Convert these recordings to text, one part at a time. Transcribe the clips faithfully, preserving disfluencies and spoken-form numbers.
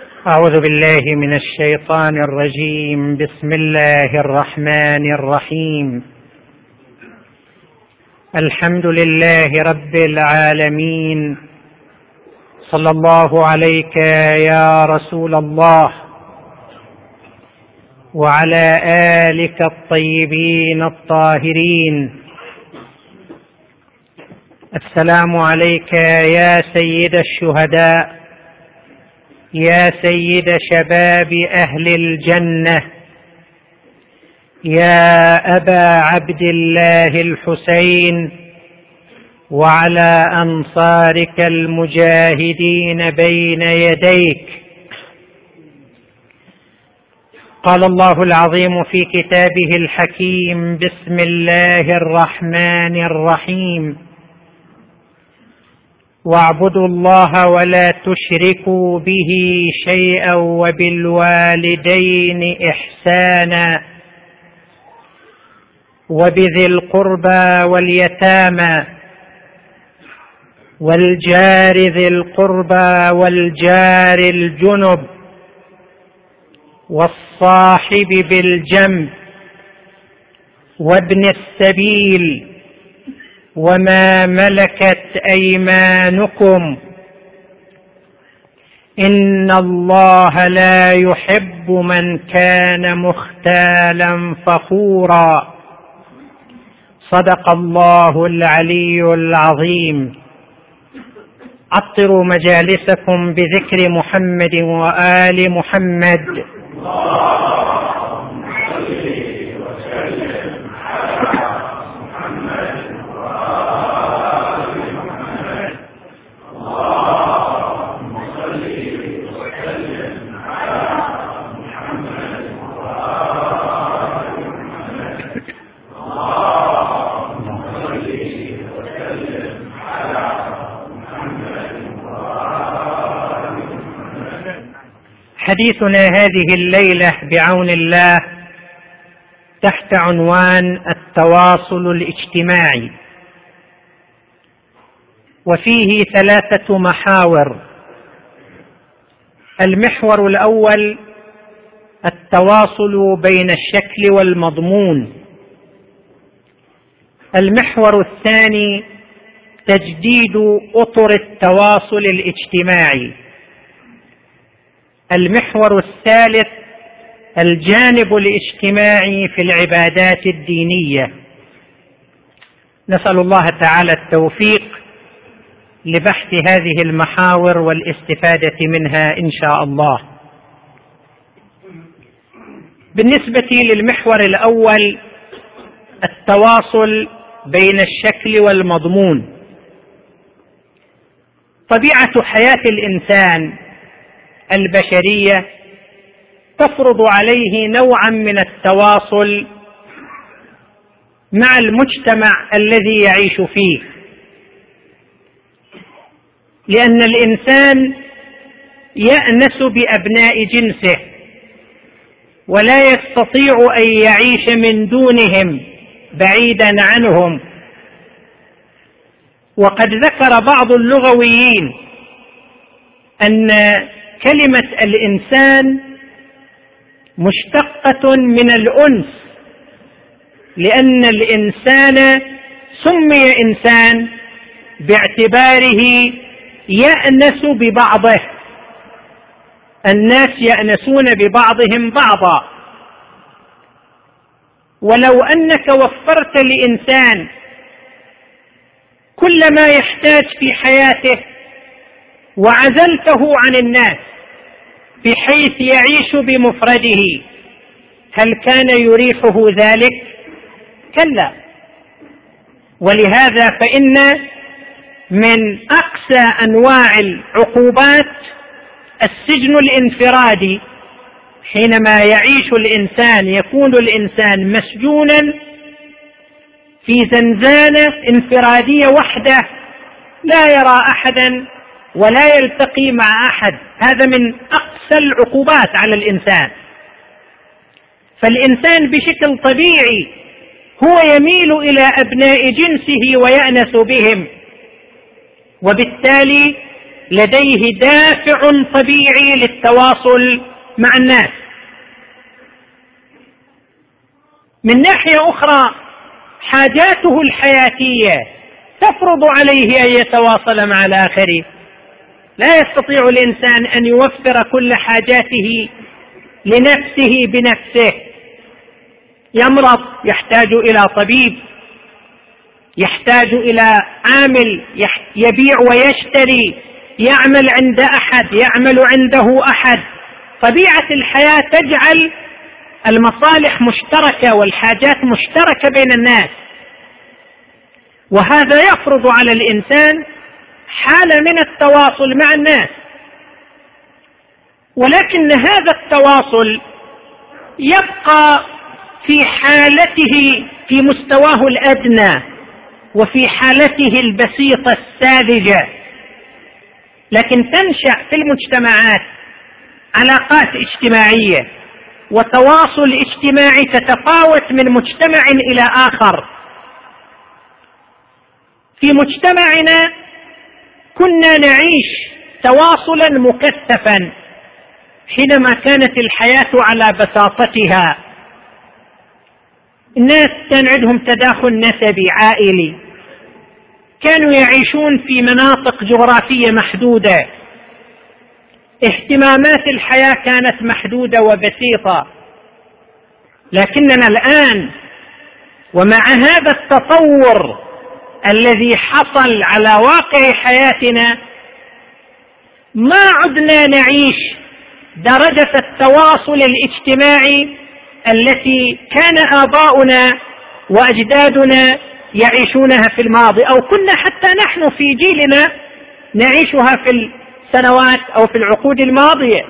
أعوذ بالله من الشيطان الرجيم. بسم الله الرحمن الرحيم. الحمد لله رب العالمين. صلى الله عليك يا رسول الله وعلى آلك الطيبين الطاهرين. السلام عليك يا سيد الشهداء، يا سيد شباب أهل الجنة، يا أبا عبد الله الحسين، وعلى أنصارك المجاهدين بين يديك. قال الله العظيم في كتابه الحكيم: بسم الله الرحمن الرحيم. واعبدوا الله ولا تشركوا به شيئا وبالوالدين إحسانا وبذي القربى واليتامى والجار ذي القربى والجار الجنب والصاحب بالجنب وابن السبيل وما ملكت أيمانكم، إن الله لا يحب من كان مختالا فخورا. صدق الله العلي العظيم. عطروا مجالسكم بذكر محمد وآل محمد. حديثنا هذه الليلة بعون الله تحت عنوان التواصل الاجتماعي، وفيه ثلاثة محاور. المحور الأول التواصل بين الشكل والمضمون. المحور الثاني تجديد أطر التواصل الاجتماعي. المحور الثالث الجانب الاجتماعي في العبادات الدينية. نسأل الله تعالى التوفيق لبحث هذه المحاور والاستفادة منها إن شاء الله. بالنسبة للمحور الأول التواصل بين الشكل والمضمون، طبيعة حياة الإنسان البشرية تفرض عليه نوعا من التواصل مع المجتمع الذي يعيش فيه، لأن الإنسان يأنس بأبناء جنسه ولا يستطيع أن يعيش من دونهم بعيدا عنهم. وقد ذكر بعض اللغويين أن كلمة الإنسان مشتقة من الأنس، لأن الإنسان سمي إنسان باعتباره يأنس ببعضه. الناس يأنسون ببعضهم بعضا. ولو أنك وفرت لإنسان كل ما يحتاج في حياته وعزلته عن الناس بحيث يعيش بمفرده، هل كان يريحه ذلك؟ كلا. ولهذا فإن من أقسى أنواع العقوبات السجن الانفرادي. حينما يعيش الإنسان يكون الإنسان مسجونا في زنزانة انفرادية وحده، لا يرى أحدا ولا يلتقي مع أحد. هذا من أقسى العقوبات على الإنسان. فالإنسان بشكل طبيعي هو يميل إلى أبناء جنسه ويأنس بهم، وبالتالي لديه دافع طبيعي للتواصل مع الناس. من ناحية أخرى حاجاته الحياتية تفرض عليه أن يتواصل مع الآخرين. لا يستطيع الإنسان أن يوفر كل حاجاته لنفسه بنفسه. يمرض يحتاج إلى طبيب، يحتاج إلى عامل يبيع ويشتري، يعمل عند أحد، يعمل عنده أحد. طبيعة الحياة تجعل المصالح مشتركة والحاجات مشتركة بين الناس، وهذا يفرض على الإنسان حالة من التواصل مع الناس. ولكن هذا التواصل يبقى في حالته في مستواه الأدنى وفي حالته البسيطة الساذجة، لكن تنشأ في المجتمعات علاقات اجتماعية وتواصل اجتماعي تتفاوت من مجتمع إلى آخر. في مجتمعنا كنا نعيش تواصلا مكثفا حينما كانت الحياة على بساطتها. الناس كان عندهم تداخل نسبي عائلي، كانوا يعيشون في مناطق جغرافية محدودة، اهتمامات الحياة كانت محدودة وبسيطة. لكننا الآن ومع هذا التطور الذي حصل على واقع حياتنا ما عدنا نعيش درجة التواصل الاجتماعي التي كان آباؤنا وأجدادنا يعيشونها في الماضي، أو كنا حتى نحن في جيلنا نعيشها في السنوات أو في العقود الماضية.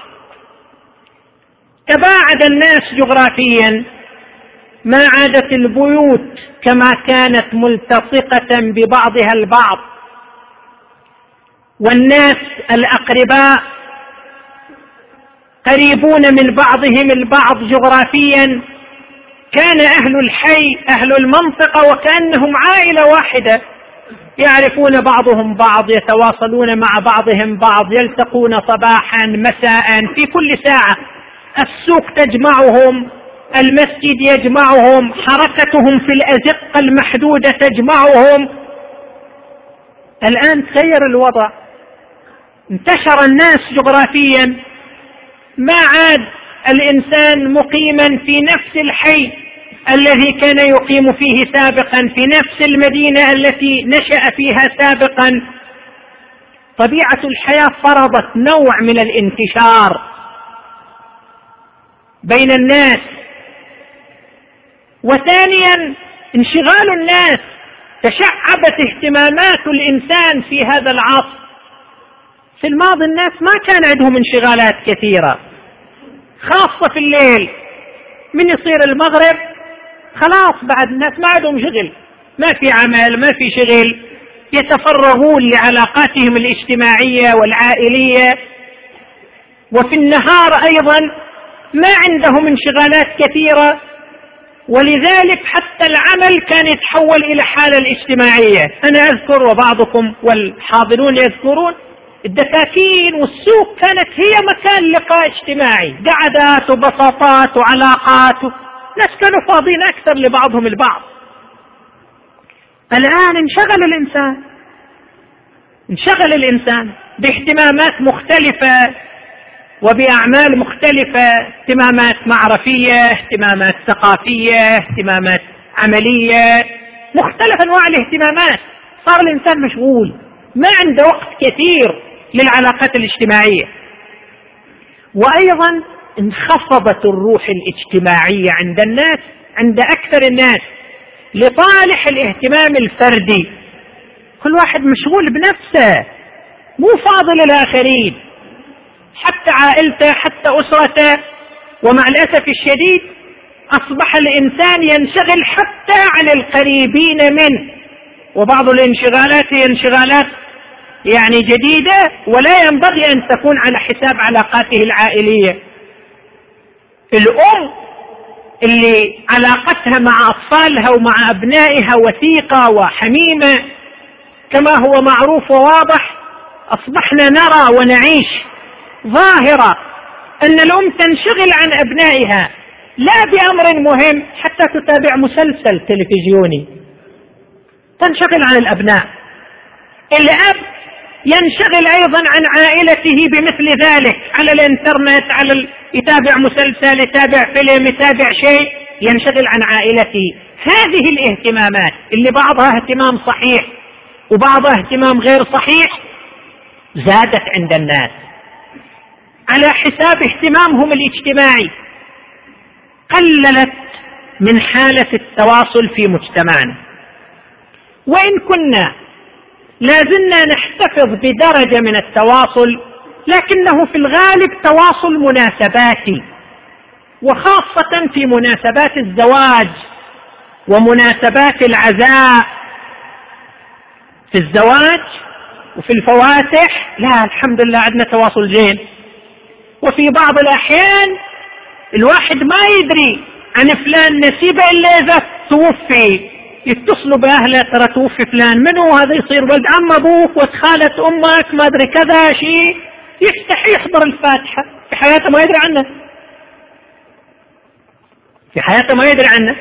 تباعد الناس جغرافيا، ما عادت البيوت كما كانت ملتصقة ببعضها البعض، والناس الأقرباء قريبون من بعضهم البعض جغرافيا. كان أهل الحي أهل المنطقة وكأنهم عائلة واحدة، يعرفون بعضهم بعض، يتواصلون مع بعضهم بعض، يلتقون صباحا مساء في كل ساعة. السوق تجمعهم، المسجد يجمعهم، حركتهم في الأزقة المحدودة تجمعهم. الآن تغير الوضع، انتشر الناس جغرافيا، ما عاد الإنسان مقيما في نفس الحي الذي كان يقيم فيه سابقا، في نفس المدينة التي نشأ فيها سابقا. طبيعة الحياة فرضت نوع من الانتشار بين الناس. وثانيا انشغال الناس، تشعبت اهتمامات الإنسان في هذا العصر. في الماضي الناس ما كان عندهم انشغالات كثيرة، خاصة في الليل، من يصير المغرب خلاص بعد الناس ما عندهم شغل، ما في عمل ما في شغل، يتفرغون لعلاقاتهم الاجتماعية والعائلية. وفي النهار أيضا ما عندهم انشغالات كثيرة، ولذلك حتى العمل كان يتحول إلى حالة الاجتماعية. أنا أذكر وبعضكم والحاضرون يذكرون الدكاكين والسوق كانت هي مكان لقاء اجتماعي، قعدات وبساطات وعلاقات، ناس كانوا فاضين أكثر لبعضهم البعض. الآن انشغل الإنسان انشغل الإنسان باهتمامات مختلفة وبأعمال مختلفة، اهتمامات معرفية، اهتمامات ثقافية، اهتمامات عملية، مختلف أنواع الاهتمامات. صار الإنسان مشغول، ما عنده وقت كثير للعلاقات الاجتماعية. وأيضا انخفضت الروح الاجتماعية عند الناس، عند أكثر الناس، لصالح الاهتمام الفردي. كل واحد مشغول بنفسه، مو فاضل الآخرين، حتى عائلته حتى أسرته. ومع الأسف الشديد أصبح الإنسان ينشغل حتى عن القريبين منه، وبعض الانشغالات هي انشغالات يعني جديدة ولا ينبغي أن تكون على حساب علاقاته العائلية. الأم اللي علاقتها مع أطفالها ومع أبنائها وثيقة وحميمة كما هو معروف وواضح، أصبحنا نرى ونعيش ظاهرة أن الأم تنشغل عن أبنائها لا بأمر مهم، حتى تتابع مسلسل تلفزيوني تنشغل عن الأبناء. الأب ينشغل أيضا عن عائلته بمثل ذلك، على الإنترنت، على ال... يتابع مسلسل، يتابع فيلم، يتابع شيء، ينشغل عن عائلته. هذه الاهتمامات اللي بعضها اهتمام صحيح وبعضها اهتمام غير صحيح زادت عند الناس على حساب اهتمامهم الاجتماعي، قللت من حالة التواصل في مجتمعنا. وإن كنا لازلنا نحتفظ بدرجة من التواصل، لكنه في الغالب تواصل مناسباتي، وخاصة في مناسبات الزواج ومناسبات العزاء. في الزواج وفي الفواتح لا الحمد لله عندنا تواصل زين، وفي بعض الأحيان الواحد ما يدري عن فلان نسيبه إلا إذا توفي، يتصلوا بأهله ترى توفي فلان، منو هذا؟ يصير ولد عم أبوك وخالة أمك ما أدري كذا شيء، يستحي يحضر الفاتحة، في حياته ما يدري عنه، في حياته ما يدري عنه.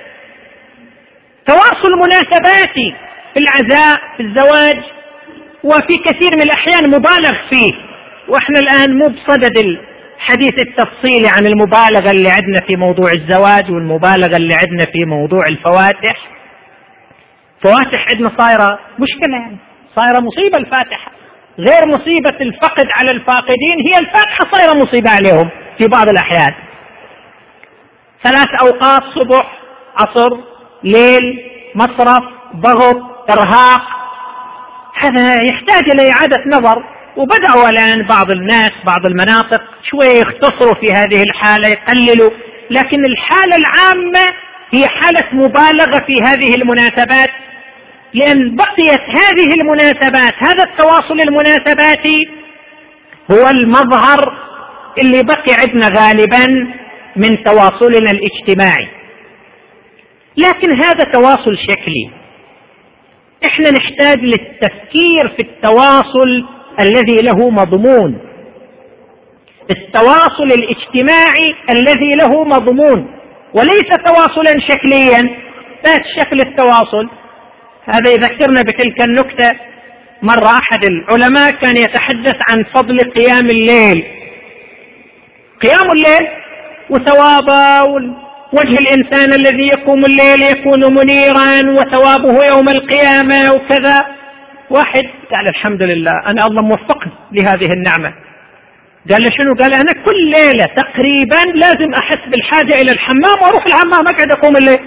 تواصل مناسباتي في العزاء، في الزواج، وفي كثير من الأحيان مبالغ فيه، وإحنا الآن مو بصدد الحديث التفصيلي عن المبالغة اللي عندنا في موضوع الزواج والمبالغة اللي عندنا في موضوع الفواتح. فواتح عندنا صايرة مشكلة، يعني صايرة مصيبة الفاتحة، غير مصيبة الفقد على الفاقدين، هي الفاتحة صايرة مصيبة عليهم في بعض الأحيان. ثلاث أوقات، صبح، عصر، ليل، مصرف، ضغط، إرهاق، هذا يحتاج إلى إعادة نظر. وبدأوا الآن بعض الناس بعض المناطق شوي يختصروا في هذه الحالة، يقللوا، لكن الحالة العامة هي حالة مبالغة في هذه المناسبات، لأن بقيت هذه المناسبات، هذا التواصل المناسباتي هو المظهر اللي بقي عندنا غالبا من تواصلنا الاجتماعي. لكن هذا تواصل شكلي، احنا نحتاج للتفكير في التواصل الذي له مضمون، التواصل الاجتماعي الذي له مضمون، وليس تواصلا شكليا ذات شكل التواصل. هذا يذكرنا بتلك النكتة، مرة أحد العلماء كان يتحدث عن فضل قيام الليل، قيام الليل وثوابه، وجه الإنسان الذي يقوم الليل يكون منيرا وثوابه يوم القيامة وكذا. واحد قال الحمد لله أنا الله موفقني لهذه النعمة. قال له شنو؟ قال أنا كل ليلة تقريبا لازم أحس بالحاجة إلى الحمام وأروح الحمام أقعد أقوم الليل.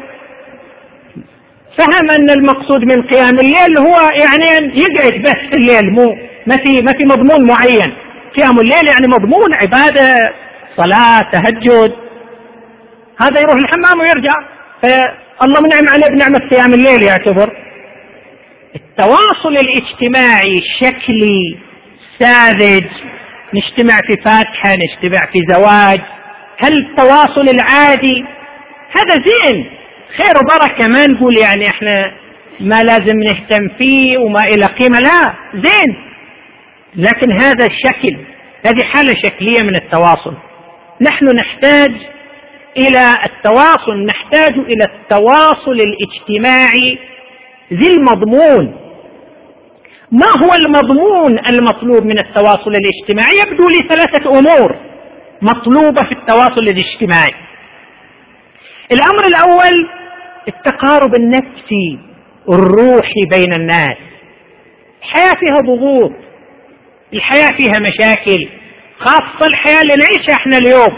فهم أن المقصود من قيام الليل هو يعني يقعد بس الليل، مو ما في ما في مضمون معين. قيام الليل يعني مضمون عبادة، صلاة، تهجد، هذا يروح الحمام ويرجع، فالله منعم عليه بنعمة قيام الليل يعتبر. التواصل الاجتماعي شكلي ساذج، نجتمع في فاتحة، نجتمع في زواج، هل التواصل العادي هذا زين خير وبركة، ما نقول يعني احنا ما لازم نهتم فيه وما إلى قيمة، لا زين، لكن هذا الشكل، هذه حالة شكلية من التواصل. نحن نحتاج إلى التواصل، نحتاج إلى التواصل الاجتماعي ذي المضمون. ما هو المضمون المطلوب من التواصل الاجتماعي؟ يبدو لي ثلاثة أمور مطلوبة في التواصل الاجتماعي. الأمر الأول التقارب النفسي الروحي بين الناس. الحياة فيها ضغوط، الحياة فيها مشاكل، خاصة الحياة اللي نعيشها احنا اليوم،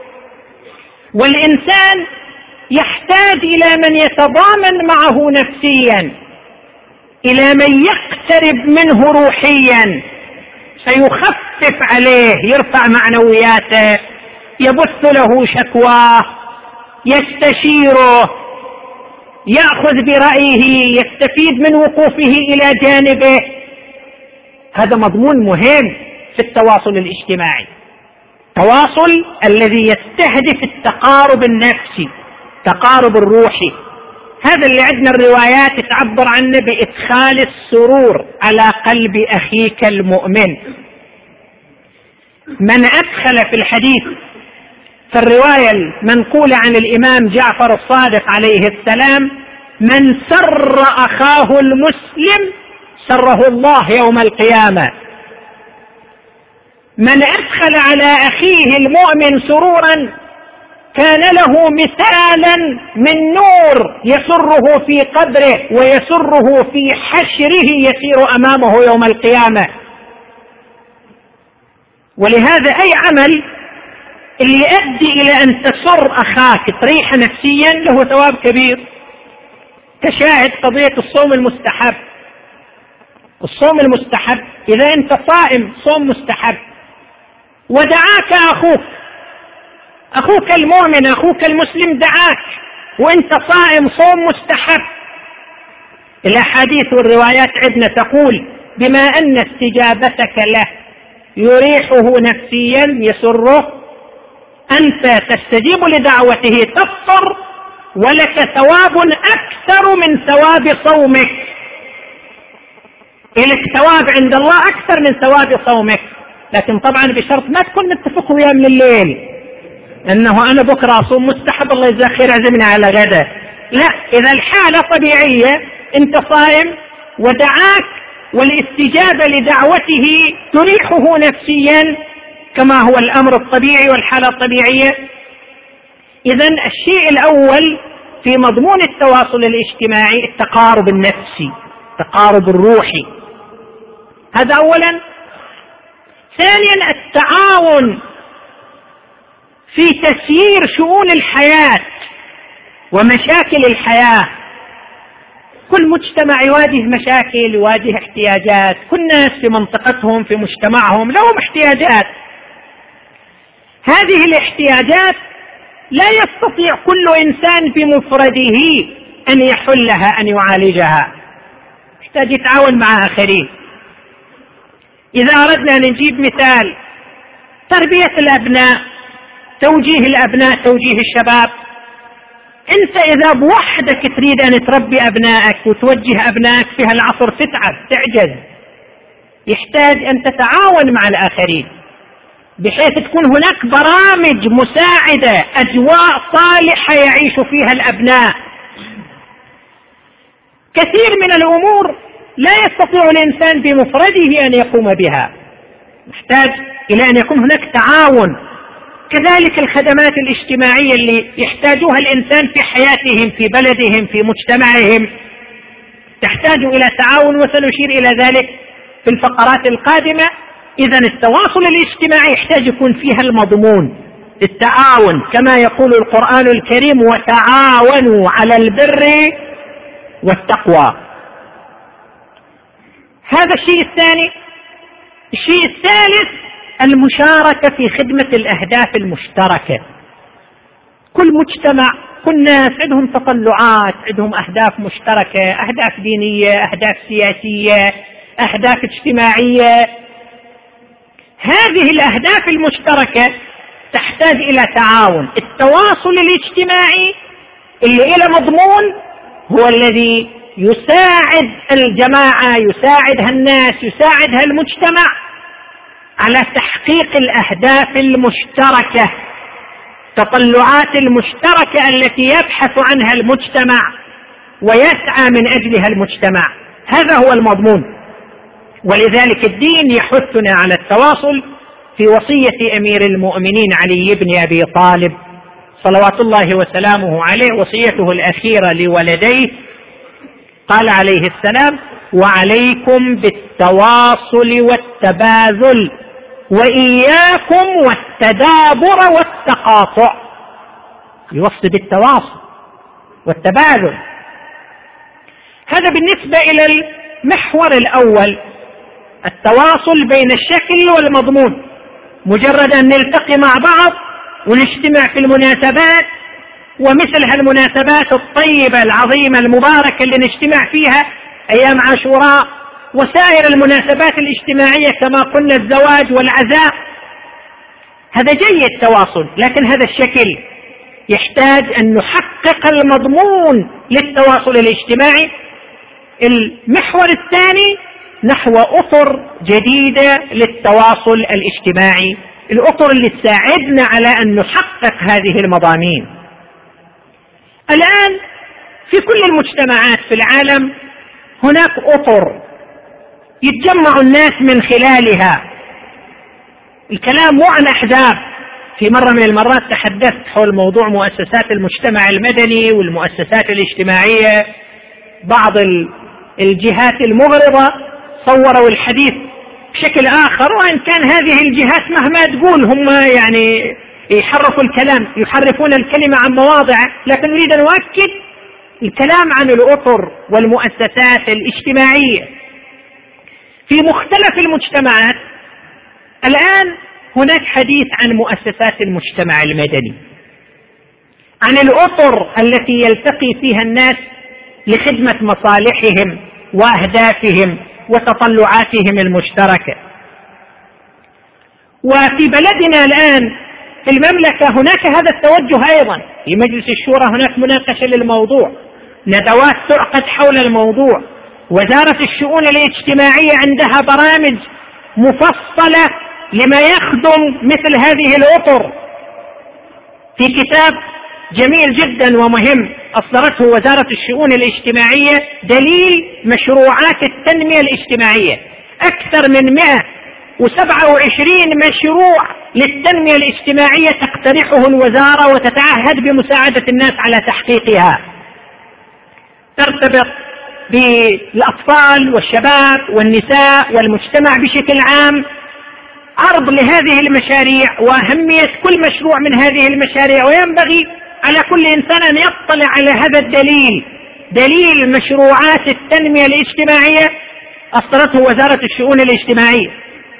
والإنسان يحتاج إلى من يتضامن معه نفسيا، إلى من يقترب منه روحيا، سيخفف عليه، يرفع معنوياته، يبث له شكواه، يستشيره، يأخذ برأيه، يستفيد من وقوفه إلى جانبه. هذا مضمون مهم في التواصل الاجتماعي، التواصل الذي يستهدف التقارب النفسي، التقارب الروحي. هذا اللي عندنا الروايات تعبر عنه بإدخال السرور على قلب أخيك المؤمن. من أدخل في الحديث في الرواية المنقولة عن الإمام جعفر الصادق عليه السلام: من سر أخاه المسلم سره الله يوم القيامة. من أدخل على أخيه المؤمن سرورا كان له مثالا من نور يسره في قبره ويسره في حشره يسير أمامه يوم القيامة. ولهذا أي عمل اللي يؤدي إلى أن تسر أخاك تريح نفسيا له ثواب كبير. تشاهد قضية الصوم المستحب. الصوم المستحب إذا أنت صائم صوم مستحب ودعاك أخوك أخوك المؤمن أخوك المسلم دعاك وأنت صائم صوم مستحب، الأحاديث والروايات عندنا تقول بما أن استجابتك له يريحه نفسيا يسره، أنت تستجيب لدعوته تفطر ولك ثواب أكثر من ثواب صومك، لك ثواب عند الله أكثر من ثواب صومك، لكن طبعا بشرط ما تكون متفق وياه من الليل أنه أنا بكرة أصوم مستحب الله يجزاه خير عزمنا على غدا. لا، إذا الحالة طبيعية أنت صائم ودعاك والاستجابة لدعوته تريحه نفسيا كما هو الأمر الطبيعي والحالة الطبيعية. إذن الشيء الأول في مضمون التواصل الاجتماعي التقارب النفسي، التقارب الروحي، هذا أولا. ثانيا التعاون في تسيير شؤون الحياة ومشاكل الحياة. كل مجتمع يواجه مشاكل، يواجه احتياجات، كل ناس في منطقتهم في مجتمعهم لهم احتياجات. هذه الاحتياجات لا يستطيع كل إنسان بمفرده أن يحلها أن يعالجها، يحتاج يتعاون مع آخرين. إذا أردنا أن نجيب مثال تربية الأبناء، توجيه الأبناء، توجيه الشباب، أنت إذا بوحدك تريد أن تربي أبنائك وتوجه أبنائك في هالعصر تتعب تعجز، يحتاج أن تتعاون مع الآخرين بحيث تكون هناك برامج مساعدة، أجواء صالحة يعيش فيها الأبناء. كثير من الأمور لا يستطيع الإنسان بمفرده أن يقوم بها، يحتاج إلى أن يكون هناك تعاون. كذلك الخدمات الاجتماعية اللي يحتاجها الإنسان في حياتهم في بلدهم في مجتمعهم تحتاج إلى تعاون، وسنشير إلى ذلك في الفقرات القادمة. إذن التواصل الاجتماعي يحتاج يكون فيها المضمون التعاون كما يقول القرآن الكريم: وتعاونوا على البر والتقوى. هذا الشيء الثاني. الشيء الثالث المشاركة في خدمة الأهداف المشتركة. كل مجتمع كل ناس عندهم تطلعات، عندهم أهداف مشتركة، أهداف دينية، أهداف سياسية، أهداف اجتماعية. هذه الأهداف المشتركة تحتاج إلى تعاون. التواصل الاجتماعي اللي إلى مضمون هو الذي يساعد الجماعة، يساعد هالناس، يساعد هالمجتمع على تحقيق الأهداف المشتركة، التطلعات المشتركة التي يبحث عنها المجتمع ويسعى من أجلها المجتمع. هذا هو المضمون. ولذلك الدين يحثنا على التواصل في وصية أمير المؤمنين علي بن أبي طالب صلوات الله وسلامه عليه، وصيته الأخيرة لولديه، قال عليه السلام: وعليكم بالتواصل والتباذل وإياكم والتدابر والتقاطع. يوصي بالتواصل والتباذل. هذا بالنسبة إلى المحور الأول، التواصل بين الشكل والمضمون. مجرد أن نلتقي مع بعض ونجتمع في المناسبات، ومثل هالمناسبات الطيبة العظيمة المباركة اللي نجتمع فيها أيام عاشوراء وسائر المناسبات الاجتماعية كما قلنا الزواج والعزاء، هذا جيد تواصل، لكن هذا الشكل يحتاج أن نحقق المضمون للتواصل الاجتماعي. المحور الثاني نحو أطر جديدة للتواصل الاجتماعي، الأطر اللي تساعدنا على أن نحقق هذه المضامين. الآن في كل المجتمعات في العالم هناك أطر يتجمع الناس من خلالها. الكلام مو عن أحزاب. في مرة من المرات تحدثت حول موضوع مؤسسات المجتمع المدني والمؤسسات الاجتماعية. بعض الجهات المغرضة صوروا الحديث بشكل آخر، وإن كان هذه الجهات مهما تقول هم يعني يحرفوا الكلام، يحرفون الكلمة عن مواضعه، لكن نريد أن نؤكد الكلام عن الأطر والمؤسسات الاجتماعية في مختلف المجتمعات. الآن هناك حديث عن مؤسسات المجتمع المدني، عن الأطر التي يلتقي فيها الناس لخدمة مصالحهم وأهدافهم وتطلعاتهم المشتركة. وفي بلدنا الآن في المملكة هناك هذا التوجه أيضا. في مجلس الشورى هناك مناقشة للموضوع، ندوات تعقد حول الموضوع، وزارة الشؤون الاجتماعية عندها برامج مفصلة لما يخدم مثل هذه الأطر. في كتاب جميل جدا ومهم أصدرته وزارة الشؤون الاجتماعية دليل مشروعات التنمية الاجتماعية، أكثر من مئة وسبعة وعشرين مشروع للتنمية الاجتماعية تقترحه الوزارة وتتعهد بمساعدة الناس على تحقيقها، ترتبط بالأطفال والشباب والنساء والمجتمع بشكل عام. عرض لهذه المشاريع وأهمية كل مشروع من هذه المشاريع، وينبغي على كل إنسان أن يطلع على هذا الدليل، دليل مشروعات التنمية الاجتماعية أصدرته وزارة الشؤون الاجتماعية.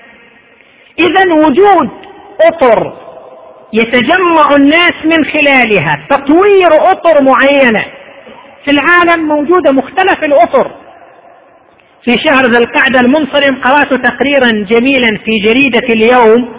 إذن وجود أطر يتجمع الناس من خلالها، تطوير أطر معينة في العالم موجودة مختلف الأطر. في شهر ذي القعدة المنصرم قرأت تقريرا جميلا في جريدة اليوم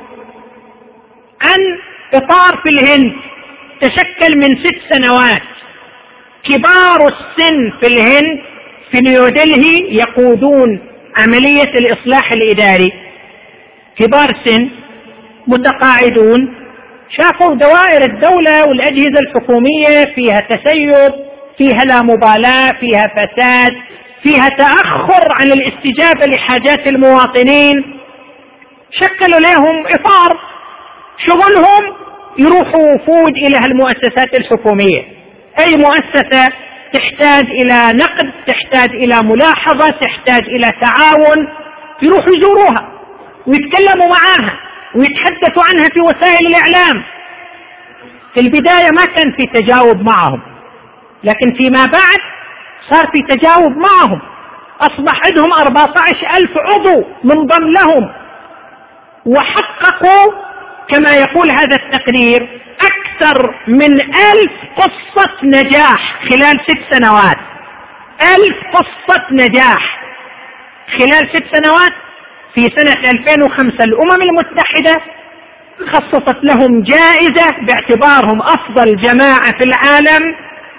عن إطار في الهند تشكل من ست سنوات. كبار السن في الهند في نيودلهي يقودون عملية الإصلاح الإداري، كبار سن متقاعدون، شافوا دوائر الدولة والأجهزة الحكومية فيها تسيب، فيها لا مبالاة، فيها فساد، فيها تأخر عن الاستجابة لحاجات المواطنين. شكلوا لهم إطار شغلهم يروحوا وفود إلى المؤسسات الحكومية. أي مؤسسة تحتاج إلى نقد، تحتاج إلى ملاحظة، تحتاج إلى تعاون، يروحوا يزوروها ويتكلموا معاها ويتحدثوا عنها في وسائل الإعلام. في البداية ما كان في تجاوب معهم، لكن فيما بعد صار في تجاوب معهم. أصبح عندهم أربعة عشر ألف عضو منضم لهم، وحققوا كما يقول هذا التقرير أكثر من ألف قصة نجاح خلال ست سنوات. ألف قصة نجاح خلال ست سنوات. في سنة ألفين وخمسة الأمم المتحدة خصصت لهم جائزة باعتبارهم أفضل جماعة في العالم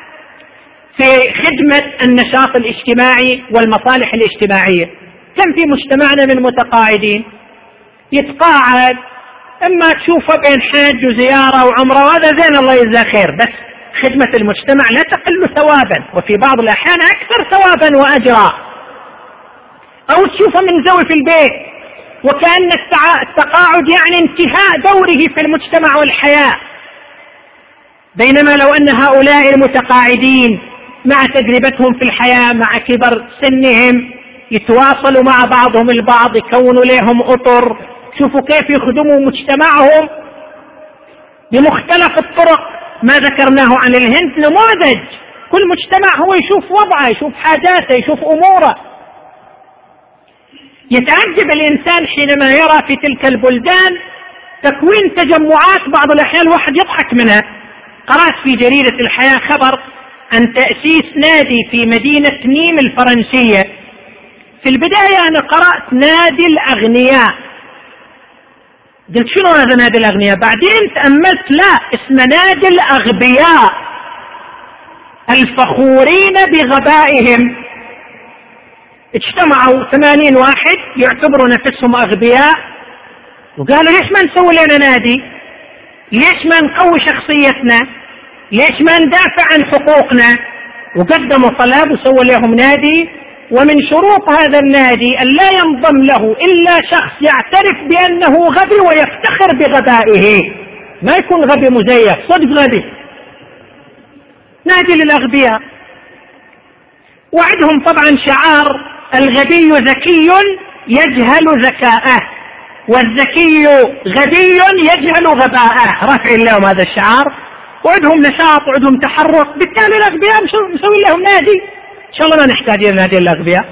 في خدمة النشاط الاجتماعي والمصالح الاجتماعية. كم في مجتمعنا من متقاعدين يتقاعد، اما تشوفه بين حج وزيارة وعمرة وهذا زين الله يجزاه خير، بس خدمة المجتمع لا تقل ثوابا، وفي بعض الأحيان أكثر ثوابا وأجرا. أو تشوفه من زوي في البيت وكأن التقاعد يعني انتهاء دوره في المجتمع والحياة، بينما لو أن هؤلاء المتقاعدين مع تجربتهم في الحياة مع كبر سنهم يتواصلوا مع بعضهم البعض، يكونوا لهم أطر، شوفوا كيف يخدموا مجتمعهم بمختلف الطرق. ما ذكرناه عن الهند نموذج، كل مجتمع هو يشوف وضعه، يشوف حاجاته، يشوف أموره. يتعجب الإنسان حينما يرى في تلك البلدان تكوين تجمعات بعض الأحيان الواحد يضحك منها. قرأت في جريدة الحياة خبر عن تأسيس نادي في مدينة نيم الفرنسية. في البداية أنا قرأت نادي الأغنياء، قلت شنو هذا نادي الأغنياء؟ بعدين تأملت لا، اسم نادي الأغبياء الفخورين بغبائهم. اجتمعوا ثمانين واحد يعتبروا نفسهم أغبياء وقالوا ليش ما نسوي لنا نادي؟ ليش ما نقوي شخصيتنا؟ ليش ما ندافع عن حقوقنا؟ وقدموا طلب وسووا لهم نادي. ومن شروط هذا النادي أن لا ينضم له إلا شخص يعترف بأنه غبي ويفتخر بغبائه، ما يكون غبي مزيف، صدق غبي. نادي للأغبياء. وعدهم طبعا شعار الغبي ذكي يجهل ذكاءه، والذكي غبي يجهل غباءه، رفع لهم هذا الشعار. وعدهم نشاط وعدهم تحرك، بالتالي الأغبياء مسوي لهم نادي. إن شاء الله ما نحتاج إلى نادي الأغبياء.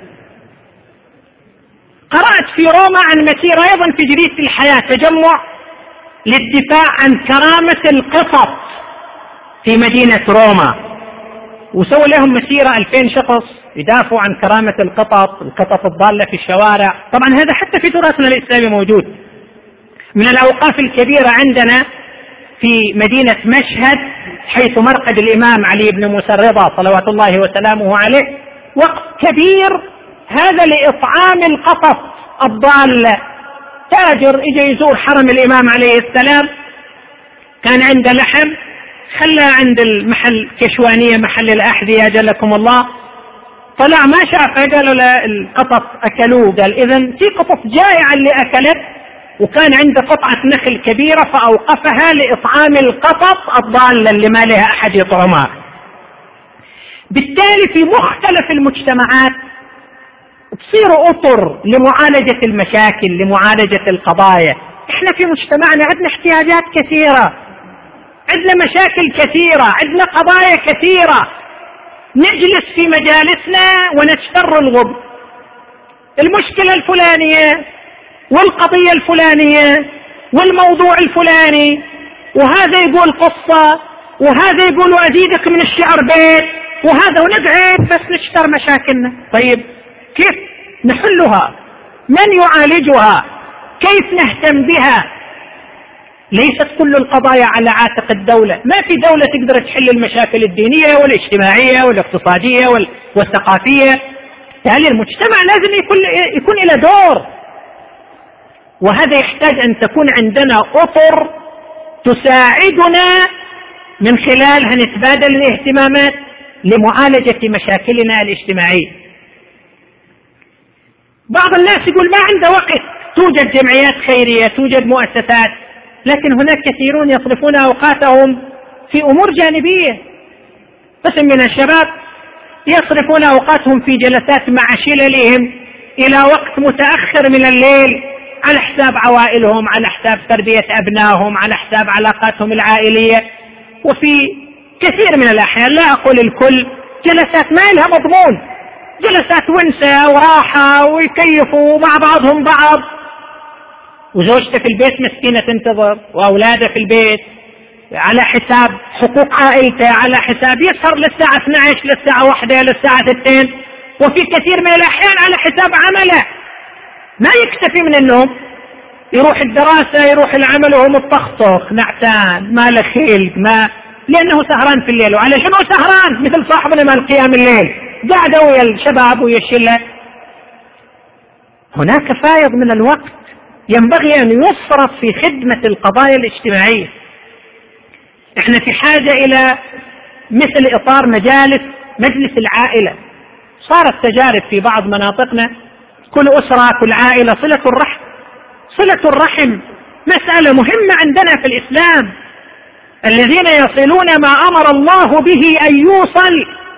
قرأت في روما عن مسيرة أيضا في جريدة الحياة، تجمع للدفاع عن كرامة القطط في مدينة روما، وسووا لهم مسيرة ألفين شخص يدافعوا عن كرامة القطط، القطط الضالة في الشوارع. طبعا هذا حتى في تراثنا الإسلامي موجود. من الأوقاف الكبيرة عندنا في مدينة مشهد حيث مرقد الإمام علي بن موسى الرضا صلوات الله وسلامه عليه، وقت كبير هذا لإطعام القطط الضالة. تاجر إجا يزور حرم الإمام عليه السلام، كان عنده لحم، خلى عند المحل كشوانية محل الأحذية جلكم الله، طلع ما شافه، قالوا له القطط أكلوه. قال إذن في قطط جائعة اللي أكلت، وكان عنده قطعة نخل كبيرة فأوقفها لإطعام القطط الضالة اللي ما لها أحد يطعمها. بالتالي في مختلف المجتمعات تصير أطر لمعالجة المشاكل، لمعالجة القضايا. إحنا في مجتمعنا عندنا احتياجات كثيرة، عندنا مشاكل كثيرة، عندنا قضايا كثيرة، نجلس في مجالسنا ونستر الغب، المشكلة الفلانية والقضية الفلانية والموضوع الفلاني، وهذا يقول قصة وهذا يقول أزيدك من الشعر بيت وهذا، ونقعد بس نشتر مشاكلنا. طيب كيف نحلها؟ من يعالجها؟ كيف نهتم بها؟ ليست كل القضايا على عاتق الدولة. ما في دولة تقدر تحل المشاكل الدينية والاجتماعية والاقتصادية والثقافية. يعني المجتمع لازم يكون, يكون إلى دور، وهذا يحتاج أن تكون عندنا أطر تساعدنا من خلالها نتبادل الاهتمامات لمعالجة مشاكلنا الاجتماعية. بعض الناس يقول ما عنده وقت، توجد جمعيات خيرية، توجد مؤسسات، لكن هناك كثيرون يصرفون أوقاتهم في أمور جانبية. قسم من الشباب يصرفون أوقاتهم في جلسات مع شللهم إلى وقت متأخر من الليل، على حساب عوائلهم، على حساب تربية أبنائهم، على حساب علاقاتهم العائلية. وفي كثير من الأحيان، لا أقول الكل، جلسات ما لها مضمون، جلسات ونسة وراحة ويكيفوا مع بعضهم بعض، وزوجته في البيت مسكينة تنتظر، وأولاده في البيت على حساب حقوق عائلته، على حساب يسهر للساعة اثنتي عشرة للساعة واحدة للساعة اثنين، وفي كثير من الأحيان على حساب عمله. ما يكتفي من النوم، يروح الدراسة يروح العمل وهو متطخطخ نعسان ما له خلق، ما لأنه سهران في الليل. وعلى شنو سهران؟ مثل صاحبنا مال قيام الليل، قاعدة ويا الشباب ويا الشلة. هناك فائض من الوقت ينبغي أن يصرف في خدمة القضايا الاجتماعية. احنا في حاجة إلى مثل إطار مجالس مجلس العائلة. صارت تجارب في بعض مناطقنا، كل أسرة كل عائلة صلة الرحم. صلة الرحم مسألة مهمة عندنا في الإسلام. الذين يصلون ما أمر الله به أن يوصل.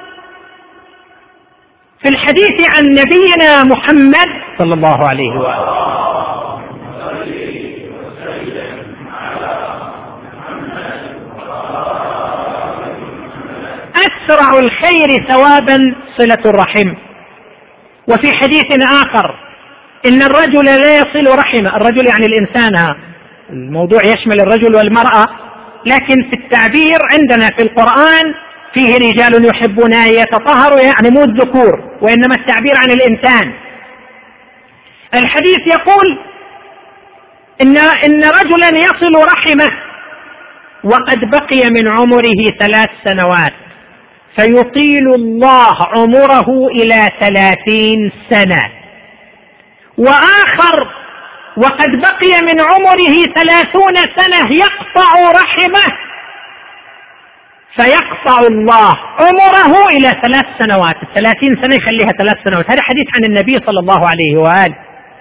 في الحديث عن نبينا محمد صلى الله عليه وآله أسرع الخير ثوابا صلة الرحم. وفي حديث آخر إن الرجل لا يصل رحمه، الرجل يعني الإنسان، الموضوع يشمل الرجل والمرأة، لكن في التعبير عندنا في القرآن فيه رجال يحبون أن يتطهروا، يعني مو الذكور، وإنما التعبير عن الإنسان. الحديث يقول إن, إن رجلا يصل رحمه وقد بقي من عمره ثلاث سنوات فيطيل الله عمره إلى ثلاثين سنة، وآخر وقد بقي من عمره ثلاثون سنة يقطع رحمه فيقطع الله عمره إلى ثلاث سنوات. الثلاثين سنة يخليها ثلاث سنوات. هذا حديث عن النبي صلى الله عليه وآله.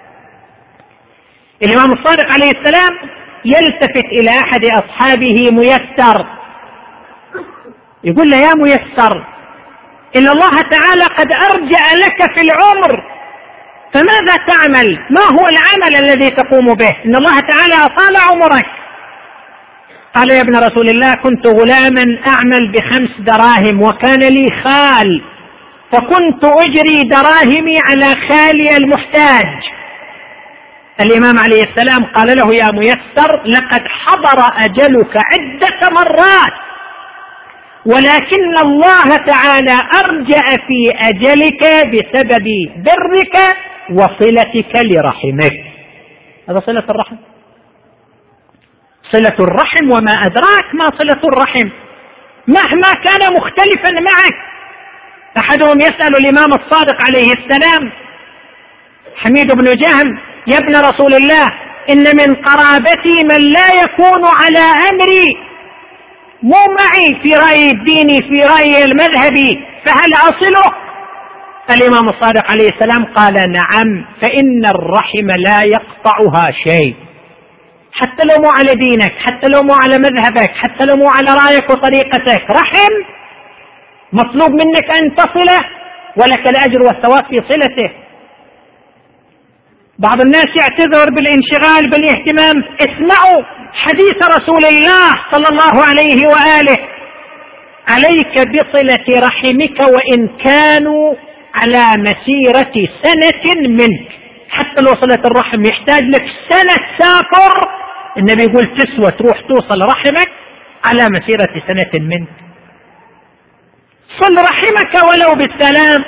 الإمام الصادق عليه السلام يلتفت إلى أحد أصحابه ميسر يقول له: يا ميسر، إن الله تعالى قد أرجع لك في العمر، فماذا تعمل؟ ما هو العمل الذي تقوم به؟ إن الله تعالى أطال عمرك. قال: يا ابن رسول الله، كنت غلاما أعمل بخمس دراهم وكان لي خال، فكنت أجري دراهمي على خالي المحتاج. الإمام عليه السلام قال له: يا ميسر، لقد حضر أجلك عدة مرات، ولكن الله تعالى أرجع في أجلك بسبب برك وصلتك لرحمك. هذا صلة الرحم. صلة الرحم، وما أدراك ما صلة الرحم، مهما كان مختلفا معك. أحدهم يسأل الإمام الصادق عليه السلام حميد بن جهم: يا ابن رسول الله، إن من قرابتي من لا يكون على أمري، مو معي في رأي الديني، في رأي المذهبي، فهل أصله؟ الإمام الصادق عليه السلام قال: نعم، فإن الرحم لا يقطعها شيء، حتى لو مو على دينك، حتى لو مو على مذهبك، حتى لو مو على رأيك وطريقتك، رحم مطلوب منك أن تصله، ولك الأجر والثواب في صلته. بعض الناس يعتذر بالانشغال بالاهتمام. اسمعوا حديث رسول الله صلى الله عليه وآله: عليك بصلة رحمك وإن كانوا على مسيرة سنة منك. حتى لو صلة الرحم يحتاج لك سنة سافر، النبي يقول تسوى تروح توصل رحمك على مسيرة سنة منك. صل رحمك ولو بالسلام.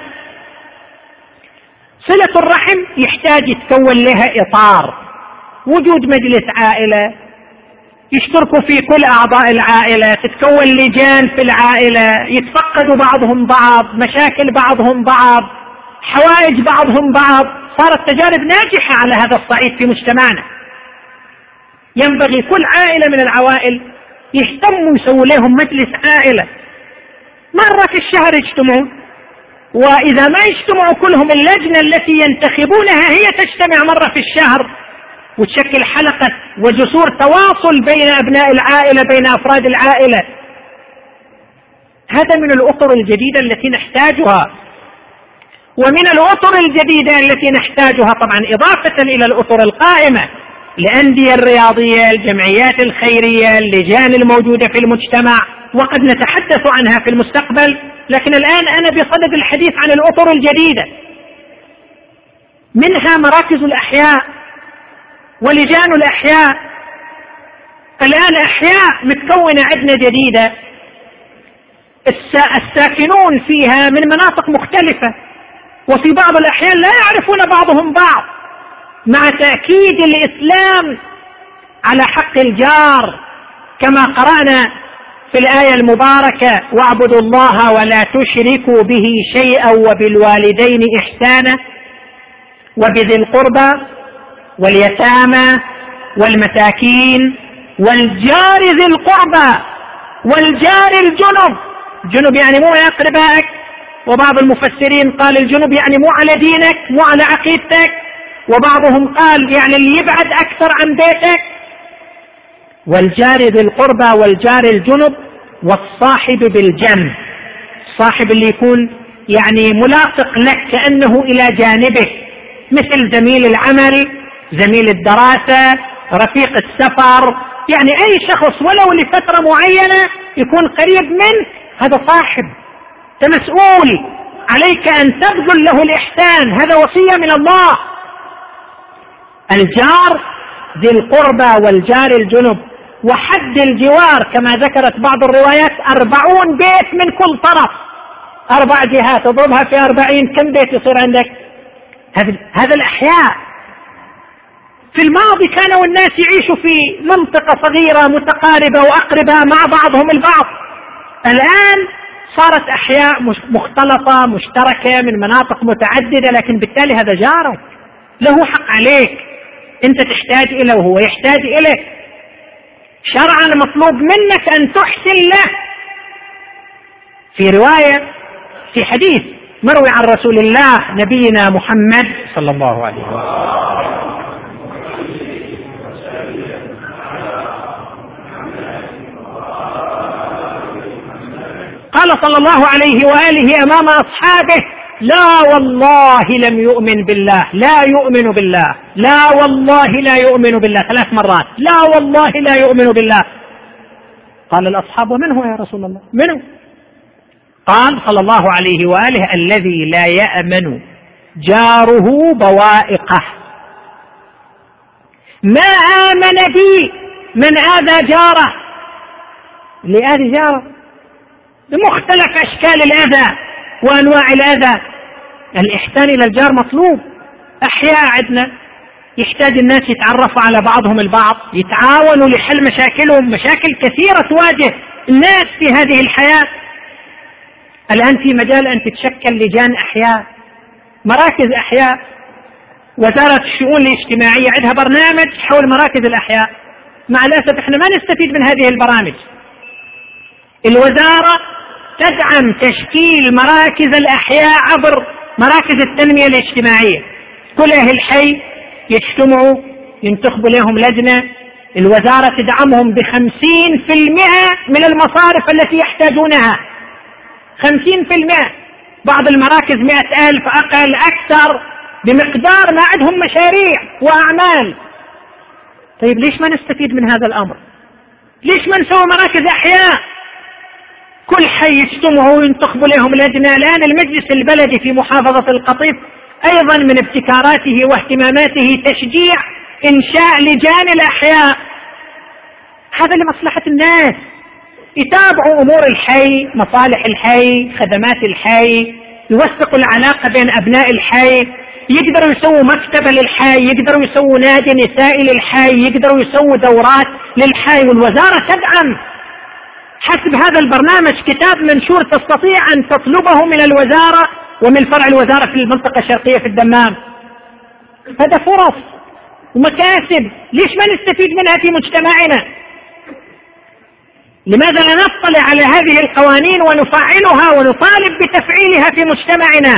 صلة الرحم يحتاج يتكون لها إطار، وجود مجلس عائلة يشتركوا في كل أعضاء العائلة، تتكون لجان في العائلة، يتفقدوا بعضهم بعض، مشاكل بعضهم بعض، حوائج بعضهم بعض. صارت تجارب ناجحة على هذا الصعيد في مجتمعنا. ينبغي كل عائلة من العوائل يهتموا يسووا لهم مجلس عائلة، مرة في الشهر يجتمعون، وإذا ما يجتمعوا كلهم اللجنة التي ينتخبونها هي تجتمع مرة في الشهر وتشكل حلقة وجسور تواصل بين أبناء العائلة، بين أفراد العائلة. هذا من الأطر الجديدة التي نحتاجها. ومن الأطر الجديدة التي نحتاجها طبعا إضافة إلى الأطر القائمة، الأندية الرياضية، الجمعيات الخيرية، اللجان الموجودة في المجتمع، وقد نتحدث عنها في المستقبل، لكن الآن أنا بصدد الحديث عن الأطر الجديدة. منها مراكز الأحياء ولجان الأحياء. الآن أحياء متكونة عندنا جديدة، الساكنون فيها من مناطق مختلفة، وفي بعض الأحيان لا يعرفون بعضهم بعض، مع تأكيد الإسلام على حق الجار كما قرأنا في الآية المباركة: واعبدوا الله ولا تشركوا به شيئا وبالوالدين إحسانا وبذي القربى واليتامى والمساكين والجار ذي القربى والجار الجنب. جنب يعني مو على أقربائك، وبعض المفسرين قال الجنب يعني مو على دينك، مو على عقيدتك، وبعضهم قال يعني اللي يبعد أكثر عن بيتك. والجار ذي القربى والجار الجنب والصاحب بالجنب، الصاحب اللي يكون يعني ملاصق لك كأنه إلى جانبك، مثل زميل العمل، زميل الدراسة، رفيق السفر، يعني أي شخص ولو لفترة معينة يكون قريب منك، هذا صاحب، أنت مسؤول، عليك أن تبذل له الإحسان، هذا وصية من الله. الجار ذي القربى والجار الجنب. وحد الجوار كما ذكرت بعض الروايات أربعون بيت من كل طرف، أربع جهات تضربها في أربعين، كم بيت يصير عندك؟ هذا الأحياء. في الماضي كانوا الناس يعيشوا في منطقة صغيرة متقاربة وأقرباء مع بعضهم البعض. الآن صارت أحياء مختلطة مشتركة من مناطق متعددة، لكن بالتالي هذا جارك له حق عليك، أنت تحتاج إليه وهو يحتاج إليك. شرعا مطلوب منك أن تحسن له. في رواية في حديث مروي عن رسول الله نبينا محمد صلى الله عليه وسلم قال صلى الله عليه وآله أمام أصحابه: لا والله لم يؤمن بالله، لا يؤمن بالله، لا والله لا يؤمن بالله، ثلاث مرات، لا والله لا يؤمن بالله. قال الأصحاب: ومن هو يا رسول الله؟ منه؟ قال صلى الله عليه وآله: الذي لا يأمن جاره بوائقه. ما آمن بي من آذى جاره، لآذي جاره بمختلف أشكال الأذى وأنواع الأذى. الإحسان إلى الجار مطلوب. أحياء عندنا يحتاج الناس يتعرفوا على بعضهم البعض، يتعاونوا لحل مشاكلهم. مشاكل كثيرة تواجه الناس في هذه الحياة. الآن في مجال أن تتشكل لجان أحياء، مراكز أحياء. وزارة الشؤون الاجتماعية عندها برنامج حول مراكز الأحياء. مع الأسف احنا ما نستفيد من هذه البرامج. الوزارة تدعم تشكيل مراكز الأحياء عبر مراكز التنمية الاجتماعية. كل أهل الحي يجتمعوا ينتخبوا لهم لجنة، الوزارة تدعمهم بخمسين في المئة من المصارف التي يحتاجونها. خمسين في المئة. بعض المراكز مئة ألف، أقل أكثر، بمقدار ما عندهم مشاريع وأعمال. طيب ليش ما نستفيد من هذا الأمر؟ ليش ما نسوي مراكز أحياء؟ كل حي يجتمعوا وينتخبوا لهم لجنة. الآن المجلس البلدي في محافظة القطيف أيضا من ابتكاراته واهتماماته تشجيع إنشاء لجان الأحياء. هذا لمصلحة الناس، يتابعوا أمور الحي، مصالح الحي، خدمات الحي، يوثقوا العلاقة بين أبناء الحي، يقدروا يسووا مكتبة للحي، يقدروا يسووا نادي نسائي للحي، يقدروا يسووا دورات للحي. والوزارة تدعم حسب هذا البرنامج كتاب منشور تستطيع أن تطلبه من الوزارة ومن فرع الوزارة في المنطقة الشرقية في الدمام. هذا فرص ومكاسب، ليش ما نستفيد منها في مجتمعنا؟ لماذا لا نطلع على هذه القوانين ونفعلها ونطالب بتفعيلها في مجتمعنا؟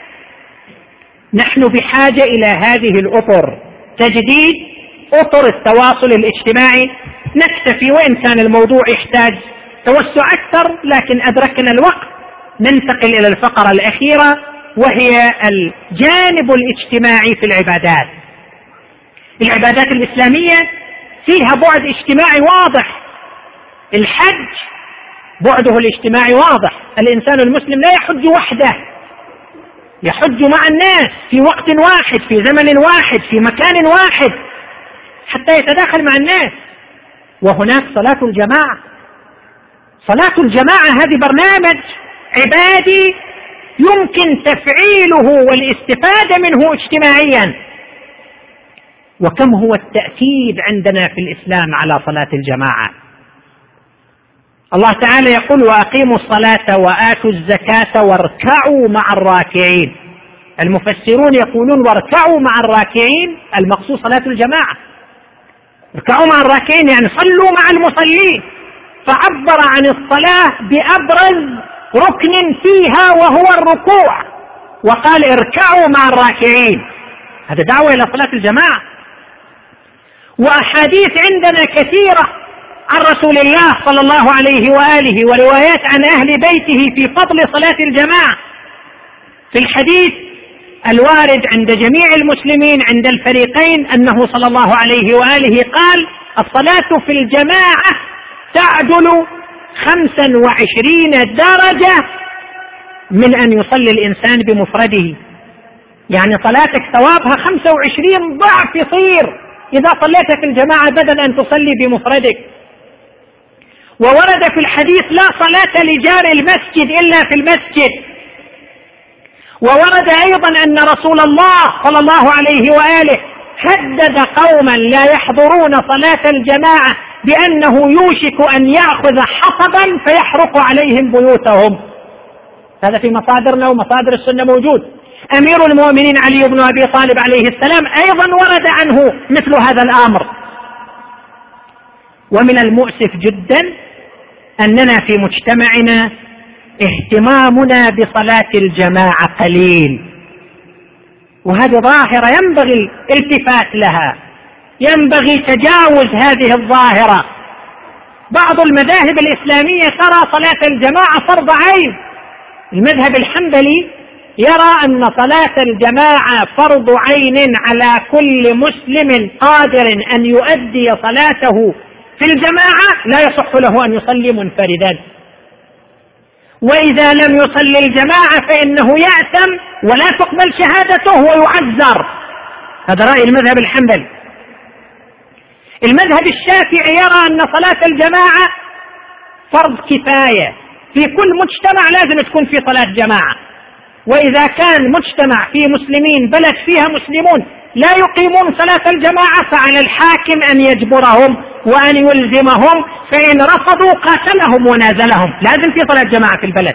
نحن بحاجة إلى هذه الأطر، تجديد أطر التواصل الاجتماعي. نكتفي وإن كان الموضوع يحتاج توسع أكثر، لكن أدركنا الوقت. ننتقل إلى الفقرة الأخيرة وهي الجانب الاجتماعي في العبادات. العبادات الإسلامية فيها بعد اجتماعي واضح. الحج بعده الاجتماعي واضح. الإنسان المسلم لا يحج وحده، يحج مع الناس في وقت واحد، في زمن واحد، في مكان واحد، حتى يتداخل مع الناس. وهناك صلاة الجماعة. صلاة الجماعة هذه برنامج عبادي يمكن تفعيله والاستفادة منه اجتماعيا. وكم هو التأكيد عندنا في الإسلام على صلاة الجماعة. الله تعالى يقول: وأقيموا الصلاة وآتوا الزكاة واركعوا مع الراكعين. المفسرون يقولون واركعوا مع الراكعين، المقصود صلاة الجماعة. اركعوا مع الراكعين يعني صلوا مع المصلين، فعبر عن الصلاة بأبرز ركن فيها وهو الركوع، وقال اركعوا مع الراكعين. هذا دعوة إلى صلاة الجماعة. وأحاديث عندنا كثيرة عن رسول الله صلى الله عليه وآله وروايات عن أهل بيته في فضل صلاة الجماعة. في الحديث الوارد عند جميع المسلمين عند الفريقين أنه صلى الله عليه وآله قال: الصلاة في الجماعة تعدل خمسا وعشرين درجة من أن يصلي الإنسان بمفرده. يعني صلاتك ثوابها خمسة وعشرين ضعف يصير إذا صليت في الجماعة بدل أن تصلي بمفردك. وورد في الحديث: لا صلاة لجار المسجد إلا في المسجد. وورد أيضا أن رسول الله صلى الله عليه وآله هدد قوما لا يحضرون صلاة الجماعة بأنه يوشك أن يأخذ حطبا فيحرق عليهم بيوتهم. هذا في مصادرنا ومصادر السنة موجود. أمير المؤمنين علي بن أبي طالب عليه السلام أيضا ورد عنه مثل هذا الأمر. ومن المؤسف جدا أننا في مجتمعنا اهتمامنا بصلاة الجماعة قليل، وهذه ظاهرة ينبغي الالتفات لها، ينبغي تجاوز هذه الظاهرة. بعض المذاهب الإسلامية ترى صلاة الجماعة فرض عين. المذهب الحنبلي يرى أن صلاة الجماعة فرض عين على كل مسلم قادر أن يؤدي صلاته في الجماعة، لا يصح له أن يصلي منفردا، وإذا لم يصلي الجماعة فإنه يأثم ولا تقبل شهادته ويعذر. هذا رأي المذهب الحنبلي. المذهب الشافعي يرى أن صلاة الجماعة فرض كفاية، في كل مجتمع لازم تكون في صلاة جماعة، وإذا كان مجتمع فيه مسلمين بلد فيها مسلمون لا يقيمون صلاة الجماعة فعلى الحاكم أن يجبرهم وأن يلزمهم، فإن رفضوا قاتلهم ونازلهم. لازم في صلاة جماعة في البلد.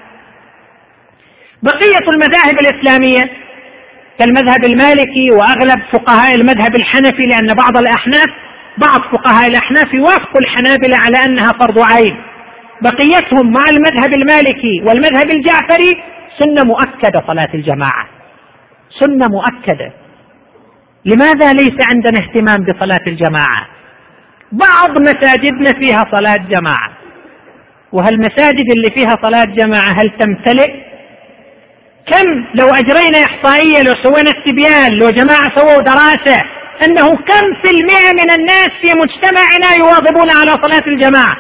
بقية المذاهب الإسلامية كالمذهب المالكي وأغلب فقهاء المذهب الحنفي، لأن بعض الأحناف بعض فقهاء الأحناف يوافقوا الحنابلة على أنها فرض عين، بقيتهم مع المذهب المالكي والمذهب الجعفري سنة مؤكدة صلاة الجماعة، سنة مؤكدة. لماذا ليس عندنا اهتمام بصلاة الجماعة؟ بعض مساجدنا فيها صلاة جماعة، وهالمساجد اللي فيها صلاة جماعة هل تمتلئ؟ كم لو أجرينا إحصائية، لو سوينا استبيان، لو جماعة سووا دراسة أنه كم في المئة من الناس في مجتمعنا يواظبون على صلاة الجماعة؟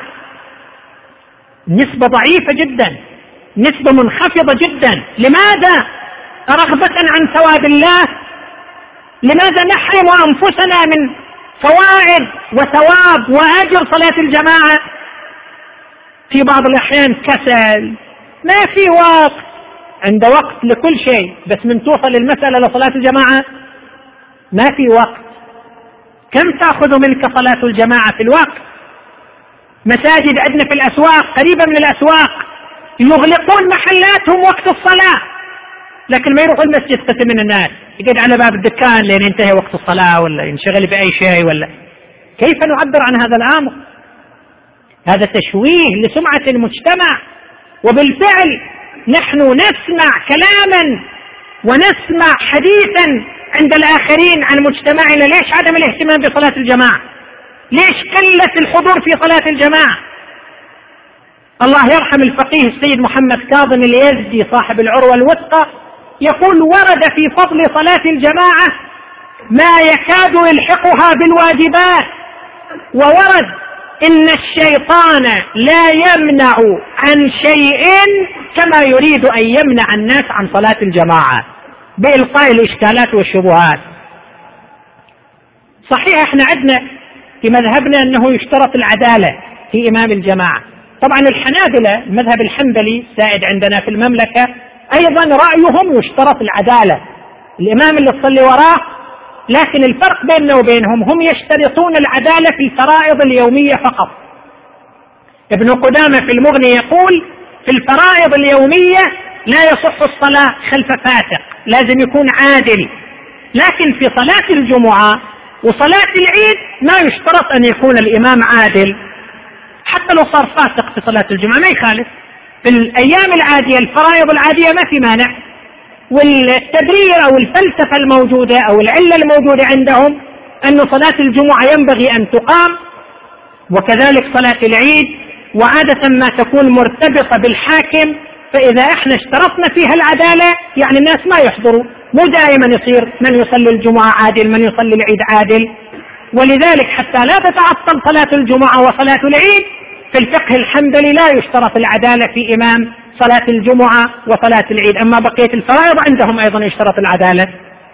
نسبة ضعيفة جدا، نسبة منخفضة جدا. لماذا؟ رغبة عن ثواب الله. لماذا نحرم أنفسنا من فوائد وثواب وأجر صلاة الجماعة؟ في بعض الأحيان كسل، ما في وقت. عند وقت لكل شيء، بس من توصل المسألة لصلاة الجماعة ما في وقت. كم تأخذ منك صلاة الجماعة في الوقت؟ مساجد عندنا في الأسواق، قريبة من الأسواق، يغلقون محلاتهم وقت الصلاة، لكن ما يروحوا المسجد قسم من الناس، يقعد على باب الدكان لين ينتهي وقت الصلاة ولا ينشغل بأي شيء. ولا كيف نعبر عن هذا الأمر؟ هذا تشويه لسمعة المجتمع. وبالفعل نحن نسمع كلاما ونسمع حديثا عند الآخرين عن مجتمعنا. ليش عدم الاهتمام بصلاة الجماعة؟ ليش قلة الحضور في صلاة الجماعة؟ الله يرحم الفقيه السيد محمد كاظم اليزدي صاحب العروة الوثقى يقول: ورد في فضل صلاة الجماعة ما يكاد يلحقها بالواجبات، وورد إن الشيطان لا يمنع عن شيء كما يريد أن يمنع الناس عن صلاة الجماعة بإلقاء الإشكالات والشبهات. صحيح احنا عندنا في مذهبنا أنه يشترط العدالة في إمام الجماعة. طبعا الحنابلة المذهب الحنبلي سائد عندنا في المملكة أيضا رأيهم يشترط العدالة، الإمام اللي تصلي وراه، لكن الفرق بيننا وبينهم هم يشترطون العدالة في الفرائض اليومية فقط. ابن قدامة في المغني يقول: في الفرائض اليومية لا يصح الصلاة خلف فاسق، لازم يكون عادل. لكن في صلاة الجمعة وصلاة العيد ما يشترط أن يكون الإمام عادل، حتى لو صار فاسق في صلاة الجمعة ما يخالف. في الأيام العادية الفرائض العادية ما في مانع. والتبرير أو الفلسفة الموجودة أو العلة الموجودة عندهم أن صلاة الجمعة ينبغي أن تقام، وكذلك صلاة العيد، وعادة ما تكون مرتبطة بالحاكم، فإذا احنا اشترطنا فيها العدالة يعني الناس ما يحضروا، مو دائما يصير من يصلي الجمعة عادل من يصلي العيد عادل. ولذلك حتى لا تتعطل صلاة الجمعة وصلاة العيد في الفقه الحنبلي لا يشترط العدالة في إمام صلاة الجمعة وصلاة العيد. أما بقية الفرائض عندهم أيضا يشترط العدالة.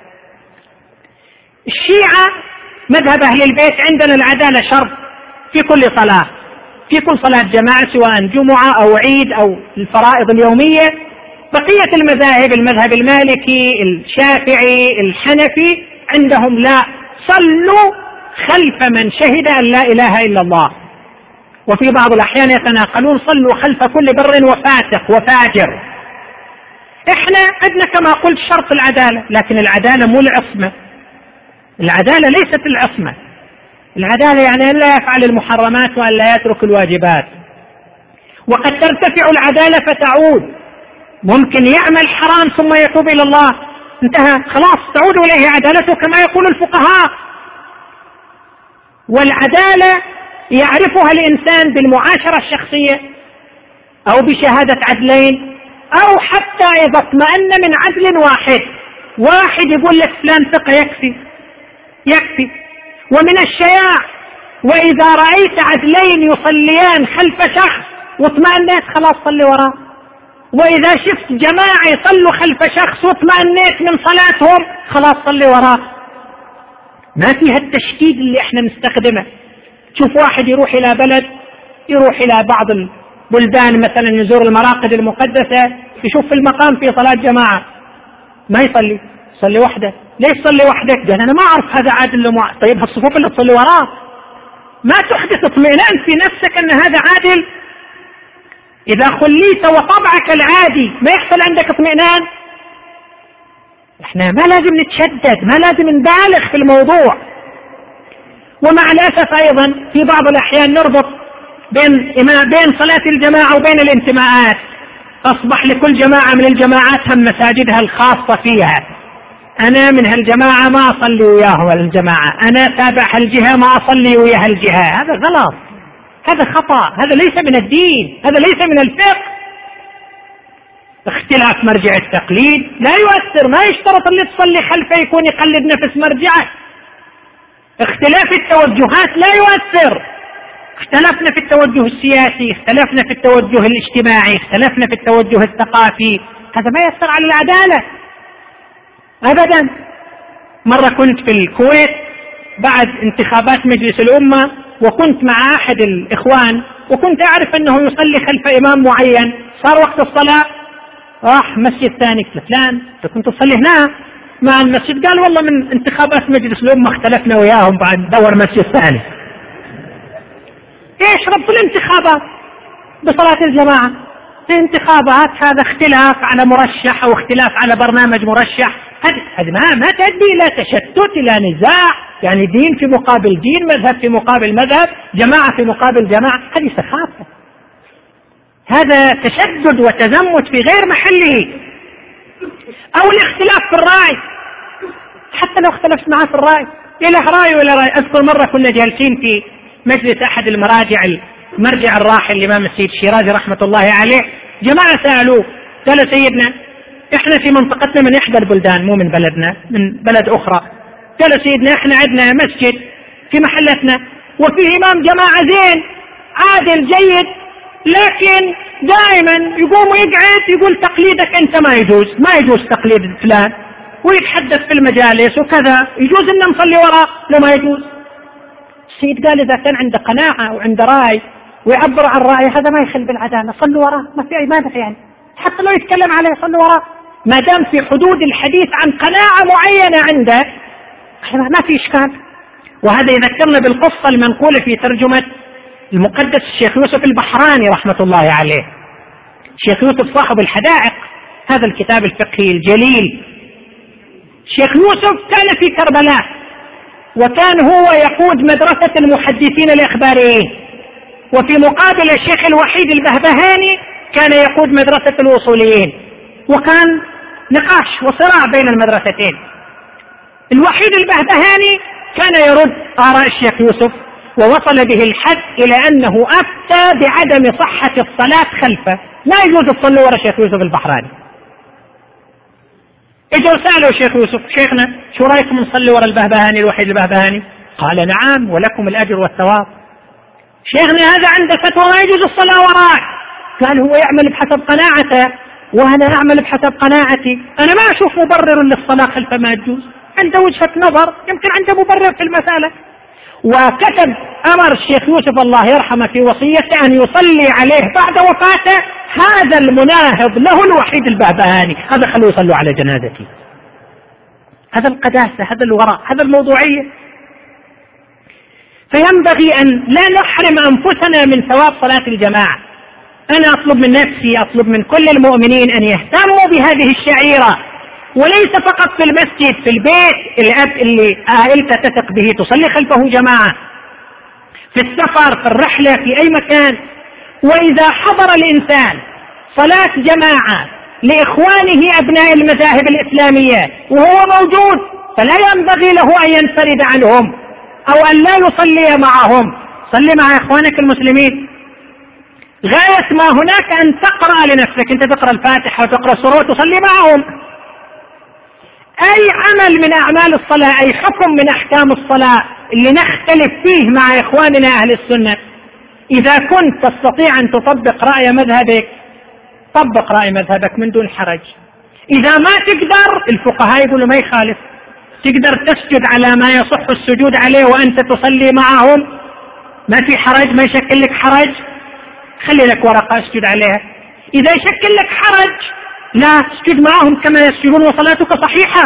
الشيعة مذهب أهل البيت عندنا العدالة شرط في كل صلاة، في كل صلاة جماعة سواء جمعة أو عيد أو الفرائض اليومية. بقية المذاهب المذهب المالكي الشافعي الحنفي عندهم لا، صلوا خلف من شهد أن لا إله إلا الله. وفي بعض الأحيان يتناقلون صلوا خلف كل بر وفاسق وفاجر. إحنا عندنا كما قلت شرط العدالة، لكن العدالة مو العصمة. العدالة ليست العصمة. العدالة يعني أن لا يفعل المحرمات وأن لا يترك الواجبات. وقد ترتفع العدالة فتعود، ممكن يعمل حرام ثم يتوب إلى الله، انتهى خلاص تعود إليه عدالته كما يقول الفقهاء. والعدالة يعرفها الإنسان بالمعاشرة الشخصية أو بشهادة عدلين، أو حتى إذا اطمأن من عدل واحد، واحد يقول لك فلان ثقة يكفي يكفي. ومن الشياع وإذا رأيت عدلين يصليان خلف شخص واطمأنيت خلاص صلي وراه، وإذا شفت جماعة يصلوا خلف شخص واطمأنيت من صلاتهم خلاص صلي وراه. ما فيها التشديد اللي احنا نستخدمه. تشوف واحد يروح إلى بلد، يروح إلى بعض البلدان مثلا يزور المراقد المقدسة، يشوف في المقام في صلاة جماعة ما يصلي، صلي وحده. ليش صلي وحدك؟ قال أنا ما أعرف هذا عادل لما. طيب هالصفوف اللي تصلي وراه ما تحدث اطمئنان في نفسك أن هذا عادل؟ إذا خليت وطبعك العادي ما يحصل عندك اطمئنان. احنا ما لازم نتشدد، ما لازم نبالغ في الموضوع. ومع الأسف أيضا في بعض الأحيان نربط بين بين صلاة الجماعة وبين الانتماءات. أصبح لكل جماعة من الجماعات هم مساجدها الخاصة فيها. أنا من هالجماعة ما أصلي وياه الجماعة، أنا تابع هالجهة ما أصلي وياه الجهة. هذا غلط، هذا خطأ، هذا ليس من الدين، هذا ليس من الفقه. اختلاف مرجع التقليد لا يؤثر، ما يشترط اللي تصلي خلفه يكون يقلد نفس مرجعه. اختلاف التوجهات لا يؤثر. اختلفنا في التوجه السياسي، اختلفنا في التوجه الاجتماعي، اختلفنا في التوجه الثقافي، هذا ما يأثر على العدالة أبدا. مرة كنت في الكويت بعد انتخابات مجلس الأمة، وكنت مع أحد الإخوان، وكنت أعرف أنه يصلي خلف إمام معين. صار وقت الصلاة راح مسجد ثاني، فلان كنت تصلي هنا مع المسجد؟ قال والله من انتخابات مجلس الأمة اختلفنا وياهم بعد دور مسجد ثاني. ايش ربط الانتخابات بصلاة الجماعة؟ الانتخابات هذا اختلاف على مرشح أو اختلاف على برنامج مرشح، هذا ما ما تؤدي إلى تشتت، إلى نزاع. يعني دين في مقابل دين، مذهب في مقابل مذهب، جماعة في مقابل جماعة، هذه سخافة، هذا تشدد وتزمت في غير محله. أو الاختلاف في الرأي، حتى لو اختلفت معه في الرأي، إله رأي ولا رأي. أذكر مرة كنا جالسين في مجلس أحد المراجع، المرجع الراحل الإمام السيد الشيرازي رحمة الله عليه، جماعة سألوه قالوا سيدنا إحنا في منطقتنا من إحدى البلدان، مو من بلدنا، من بلد أخرى. قالوا سيدنا إحنا عندنا مسجد في محلتنا وفيه إمام جماعة زين عادل جيد، لكن دائما يقوم ويقعد يقول تقليدك أنت ما يجوز، ما يجوز تقليد فلان، ويتحدث في المجالس وكذا، يجوز أن نصلي وراء لو ما يجوز. السيد قال إذا كان عنده قناعة وعنده رأي ويعبر عن رأي هذا ما يخل بالعدالة، صلوا وراء، ما في أي مانع يعني، حتى لو يتكلم عليه صلوا وراء، ما دام في حدود الحديث عن قناعة معينة عنده ما في إشكال. وهذا يذكرنا بالقصة المنقولة في ترجمة المقدس الشيخ يوسف البحراني رحمة الله عليه. الشيخ يوسف صاحب الحدائق، هذا الكتاب الفقهي الجليل. الشيخ يوسف كان في كربلاء، وكان هو يقود مدرسة المحدثين الإخباريين، وفي مقابل الشيخ الوحيد البهبهاني كان يقود مدرسة الوصوليين، وكان نقاش وصراع بين المدرستين. الوحيد البهبهاني كان يرد آراء الشيخ يوسف، ووصل به الحد إلى أنه أفتى بعدم صحة الصلاة خلفه، لا يجوز الصلاة وراء الشيخ يوسف البحراني. اجوا سألوا الشيخ يوسف شيخنا شو رأيكم نصلي وراء البهبهاني الوحيد البهبهاني؟ قال نعم ولكم الأجر والثواب. شيخنا هذا عنده فتوى ما يجوز الصلاة وراء. قال هو يعمل بحسب قناعته وأنا أعمل بحسب قناعتي، أنا ما أشوف مبرر للصلاة خلفه ما يجوز، عنده وجهة نظر يمكن عنده مبرر في المسألة. وكتب أمر الشيخ يوسف الله يرحمه في وصيته أن يصلي عليه بعد وفاته هذا المناهض له الوحيد البهبهاني، هذا خلوا يصلوا على جنازتي. هذا القداسة، هذا الوراء، هذا الموضوعية. فينبغي أن لا نحرم أنفسنا من ثواب صلاة الجماعة. أنا أطلب من نفسي، أطلب من كل المؤمنين أن يهتموا بهذه الشعيرة، وليس فقط في المسجد، في البيت الأب اللي عائلته تثق به تصلي خلفه جماعة، في السفر، في الرحلة، في أي مكان. وإذا حضر الإنسان صلاة جماعة لإخوانه أبناء المذاهب الإسلامية وهو موجود، فلا ينبغي له أن ينفرد عنهم أو أن لا يصلي معهم. صلي مع إخوانك المسلمين، غاية ما هناك أن تقرأ لنفسك، أنت تقرأ الفاتحة وتقرأ سورة وتصلي معهم. أي عمل من أعمال الصلاة، أي حكم من أحكام الصلاة اللي نختلف فيه مع إخواننا أهل السنة، إذا كنت تستطيع أن تطبق رأي مذهبك طبق رأي مذهبك من دون حرج. إذا ما تقدر، الفقهاء يقولوا ما يخالف، تقدر تسجد على ما يصح السجود عليه وأنت تصلي معهم، ما في حرج، ما يشكل لك حرج، خلي لك ورقة اسجد عليها. إذا يشكل لك حرج لا، اسجد معهم كما يسجدون وصلاتك صحيحة.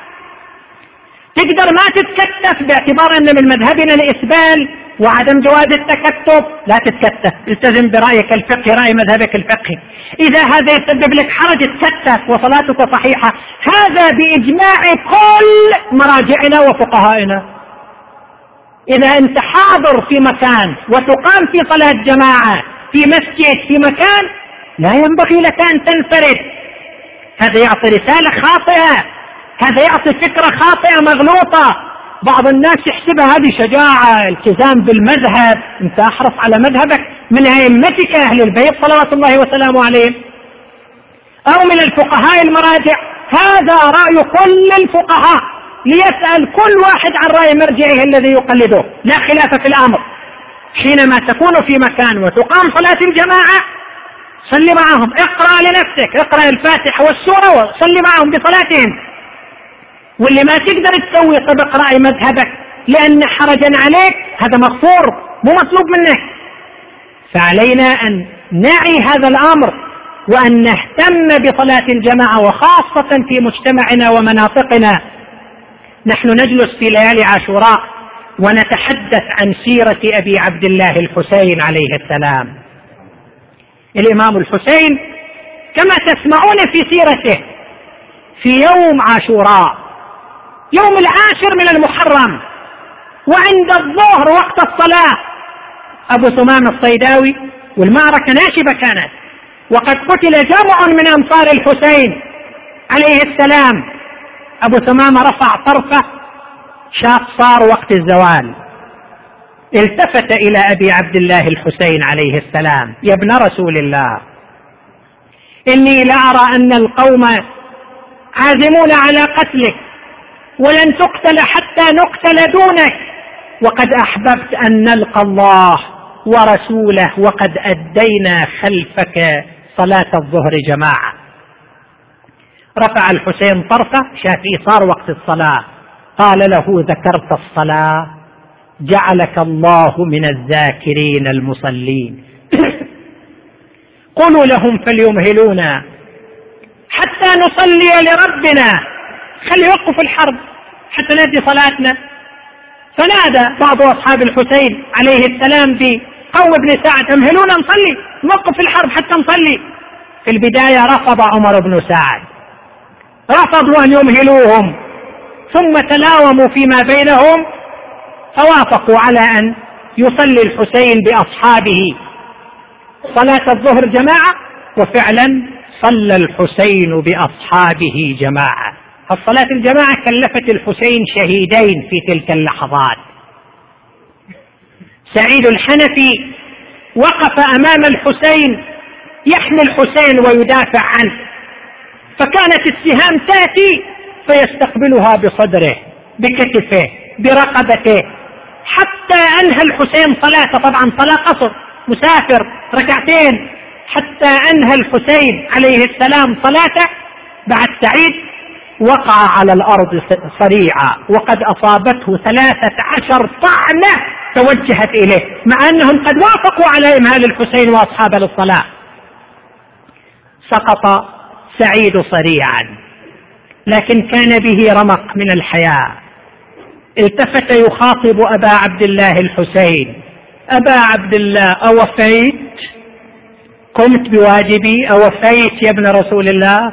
تقدر ما تتكتف باعتبار أن من مذهبنا الإسبال وعدم جواز التكتف، لا تتكتف، التزم برأيك الفقهي، رأي مذهبك الفقهي. إذا هذا يسبب لك حرج تكتف وصلاتك صحيحة. هذا بإجماع كل مراجعنا وفقهائنا. إذا أنت حاضر في مكان وتقام في صلاة جماعة في مسجد في مكان، لا ينبغي لك أن تنفرد. هذا يعطي رسالة خاطئة، هذا يعطي فكرة خاطئة مغلوطة. بعض الناس يحسبها هذه شجاعة، التزام بالمذهب، أنت أحرص على مذهبك من أئمتك أهل البيت صلوات الله وسلامه عليهم أو من الفقهاء المراجع. هذا رأي كل الفقهاء، ليسأل كل واحد عن رأي مرجعه الذي يقلده، لا خلاف في الأمر. حينما تكون في مكان وتقام صلاة الجماعة صلي معهم، اقرأ لنفسك، اقرأ الفاتحة والسورة وصلي معهم بصلاتهم. واللي ما تقدر تسوي طبق رأي مذهبك لأن حرجا عليك، هذا مغفور، مو مطلوب منك. فعلينا أن نعي هذا الأمر وأن نهتم بصلاة الجماعة، وخاصة في مجتمعنا ومناطقنا. نحن نجلس في ليالي عاشوراء ونتحدث عن سيرة أبي عبد الله الحسين عليه السلام. الإمام الحسين كما تسمعون في سيرته في يوم عاشوراء، يوم العاشر من المحرم، وعند الظهر وقت الصلاة أبو ثمام الصيداوي، والمعركة ناشبة كانت، وقد قتل جمع من أنصار الحسين عليه السلام. أبو ثمام رفع طرفه، شاف صار وقت الزوال، التفت إلى أبي عبد الله الحسين عليه السلام: يا ابن رسول الله، إني لأرى أن القوم عازمون على قتلك، ولن تقتل حتى نقتل دونك، وقد أحببت أن نلقى الله ورسوله وقد أدينا خلفك صلاة الظهر جماعة. رفع الحسين طرفه، شاف إيصار وقت الصلاة، قال له: ذكرت الصلاة جعلك الله من الذاكرين المصلين. قولوا لهم فليمهلونا حتى نصلي لربنا، خلي يوقف الحرب حتى نأتي صلاتنا. فنادى بعض أصحاب الحسين عليه السلام بقوم ابن سعد: امهلونا نصلي، نوقف الحرب حتى نصلي. في البداية رفض عمر بن سعد، رفضوا أن يمهلوهم، ثم تلاوموا فيما بينهم فوافقوا على أن يصلي الحسين بأصحابه صلاة الظهر جماعة. وفعلا صلى الحسين بأصحابه جماعة. الصلاة الجماعة كلفت الحسين شهيدين في تلك اللحظات. سعيد الحنفي وقف أمام الحسين يحمي الحسين ويدافع عنه، فكانت السهام تأتي فيستقبلها بصدره بكتفه برقبته حتى أنهى الحسين صلاته. طبعا صلاة قصر، مسافر ركعتين، حتى أنهى الحسين عليه السلام صلاته. بعد سعيد وقع على الأرض صريعا وقد أصابته ثلاثة عشر طعنة توجهت إليه، مع أنهم قد وافقوا على إمهال الحسين وأصحابه للصلاة. سقط سعيد صريعا، لكن كان به رمق من الحياة. التفت يخاطب أبا عبد الله الحسين: أبا عبد الله، أوفيت؟ قمت بواجبي؟ أوفيت يا ابن رسول الله؟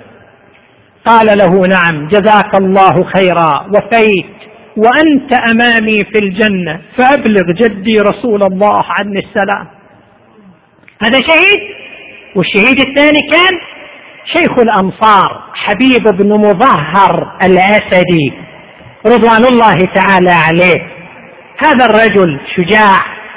قال له: نعم، جزاك الله خيرا، وفيت، وأنت أمامي في الجنة، فأبلغ جدي رسول الله عني السلام. هذا شهيد. والشهيد الثاني كان شيخ الأنصار حبيب بن مظهر الأسدي رضوان الله تعالى عليه. هذا الرجل شجاع،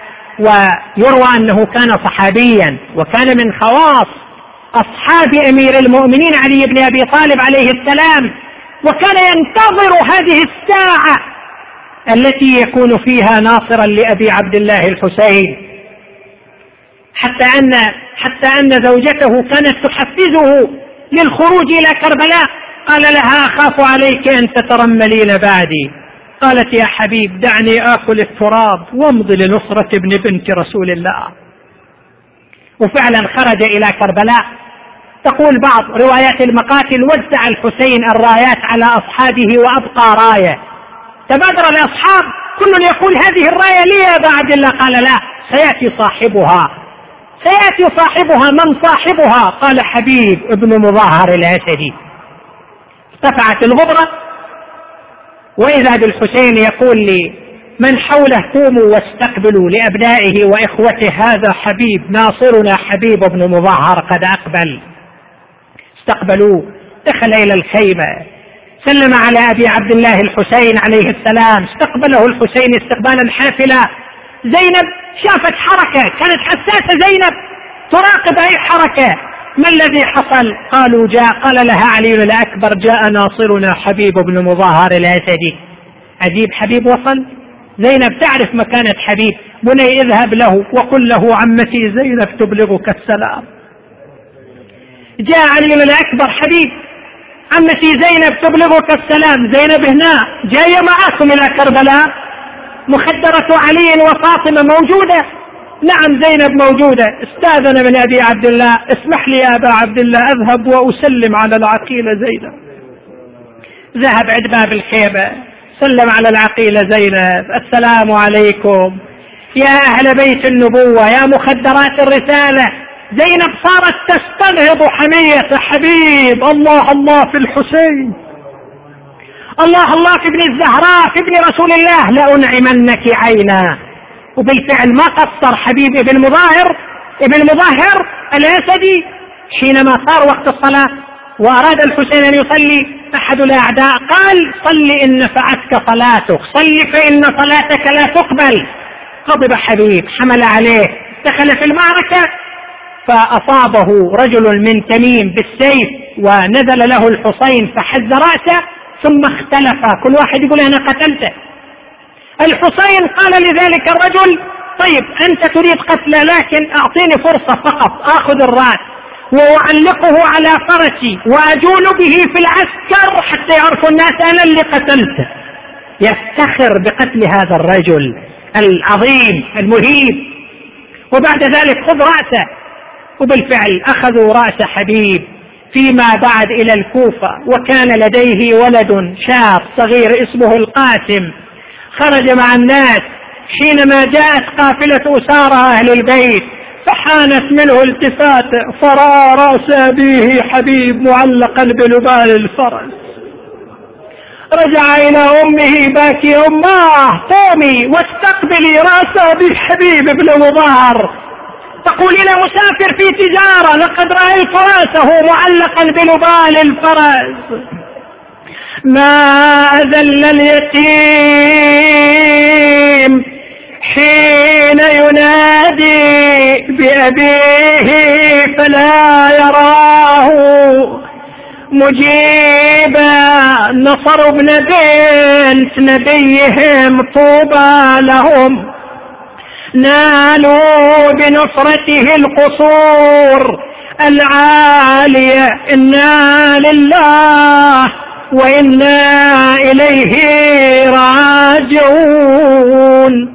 ويروى أنه كان صحابيا، وكان من خواص أصحاب أمير المؤمنين علي بن أبي طالب عليه السلام، وكان ينتظر هذه الساعة التي يكون فيها ناصرا لأبي عبد الله الحسين، حتى أن حتى أن زوجته كانت تحفزه للخروج إلى كربلاء. قال لها: أخاف عليك أن تترملين بعدي. قالت: يا حبيب، دعني آكل التراب وامضي لنصرة ابن بنت رسول الله. وفعلا خرج إلى كربلاء. تقول بعض روايات المقاتل: وزع الحسين الرايات على أصحابه وأبقى راية. تبادر الأصحاب كل يقول: هذه الراية لي يا أبا عبد الله. قال: لا، سيأتي صاحبها، سيأتي صاحبها. من صاحبها؟ قال: حبيب ابن مظاهر الأسدي. ارتفعت الغبرة، وإذا بالحسين يقول لي من حوله: قوموا واستقبلوا لأبنائه وإخوته، هذا حبيب ناصرنا حبيب بن مظاهر قد أقبل. استقبلوه، دخل إلى الخيمة، سلم على أبي عبد الله الحسين عليه السلام، استقبله الحسين استقبالا حافلا. زينب شافت حركة، كانت حساسة زينب تراقب أي حركة. ما الذي حصل؟ قالوا: جاء. قال لها علي الأكبر: جاء ناصرنا حبيب بن مظاهر الأسدي. عجيب، حبيب وصل. زينب تعرف مكانة حبيب. بني اذهب له وقل له عمتي زينب تبلغك السلام. جاء علي الأكبر: حبيب، عمتي زينب تبلغك السلام. زينب هنا جاية معكم إلى كربلاء، مخدرة علي وفاطمة موجودة. نعم زينب موجودة. استاذن من أبي عبد الله: اسمح لي يا أبا عبد الله أذهب وأسلم على العقيلة زينب. ذهب عند باب الخيمة، سلم على العقيلة زينب: السلام عليكم يا أهل بيت النبوة، يا مخدرات الرسالة. زينب صارت تستنهض حمية حبيب: الله الله في الحسين، الله الله في ابن الزهراء، في ابن رسول الله، لأنعمنك عينا. وبالفعل ما قصر حبيب ابن مظاهر ابن مظاهر الأسدي. حينما صار وقت الصلاة وأراد الحسين أن يصلي، أحد الأعداء قال: صل إن نفعتك صلاتك، صل فإن صلاتك لا تقبل. غضب حبيب، حمل عليه، دخل في المعركة، فأصابه رجل من تميم بالسيف، ونزل له الحسين فحز رأسه، ثم اختلف، كل واحد يقول: أنا قتلته. الحسين قال لذلك الرجل: طيب أنت تريد قتله، لكن أعطيني فرصة فقط آخذ الرأس وأعلقه على فرسي وأجول به في العسكر حتى يعرف الناس أنا اللي قتلته. يفتخر بقتل هذا الرجل العظيم المهيب. وبعد ذلك خذ رأسه. وبالفعل أخذوا رأس حبيب فيما بعد إلى الكوفة، وكان لديه ولد شاب صغير اسمه القاسم. خرج مع الناس حينما جاءت قافلة أسارى أهل البيت، فحانت منه التفاته، فرأى رأس أبيه حبيب معلقا بلبال الفرس. رجع إلى أمه باكي: أماه قومي واستقبلي رأس أبي حبيب بن مظاهر. تقول: إلى مسافر في تجارة، لقد رأيت رأسه معلقا بلبال الفرس. ما أذل اليتيم حين ينادي بأبيه فلا يراه مجيبا. نصر ابن بنت نبيهم طوبى لهم، نالوا بنصرته القصور العالية. إنا لله وإنا إليه راجعون.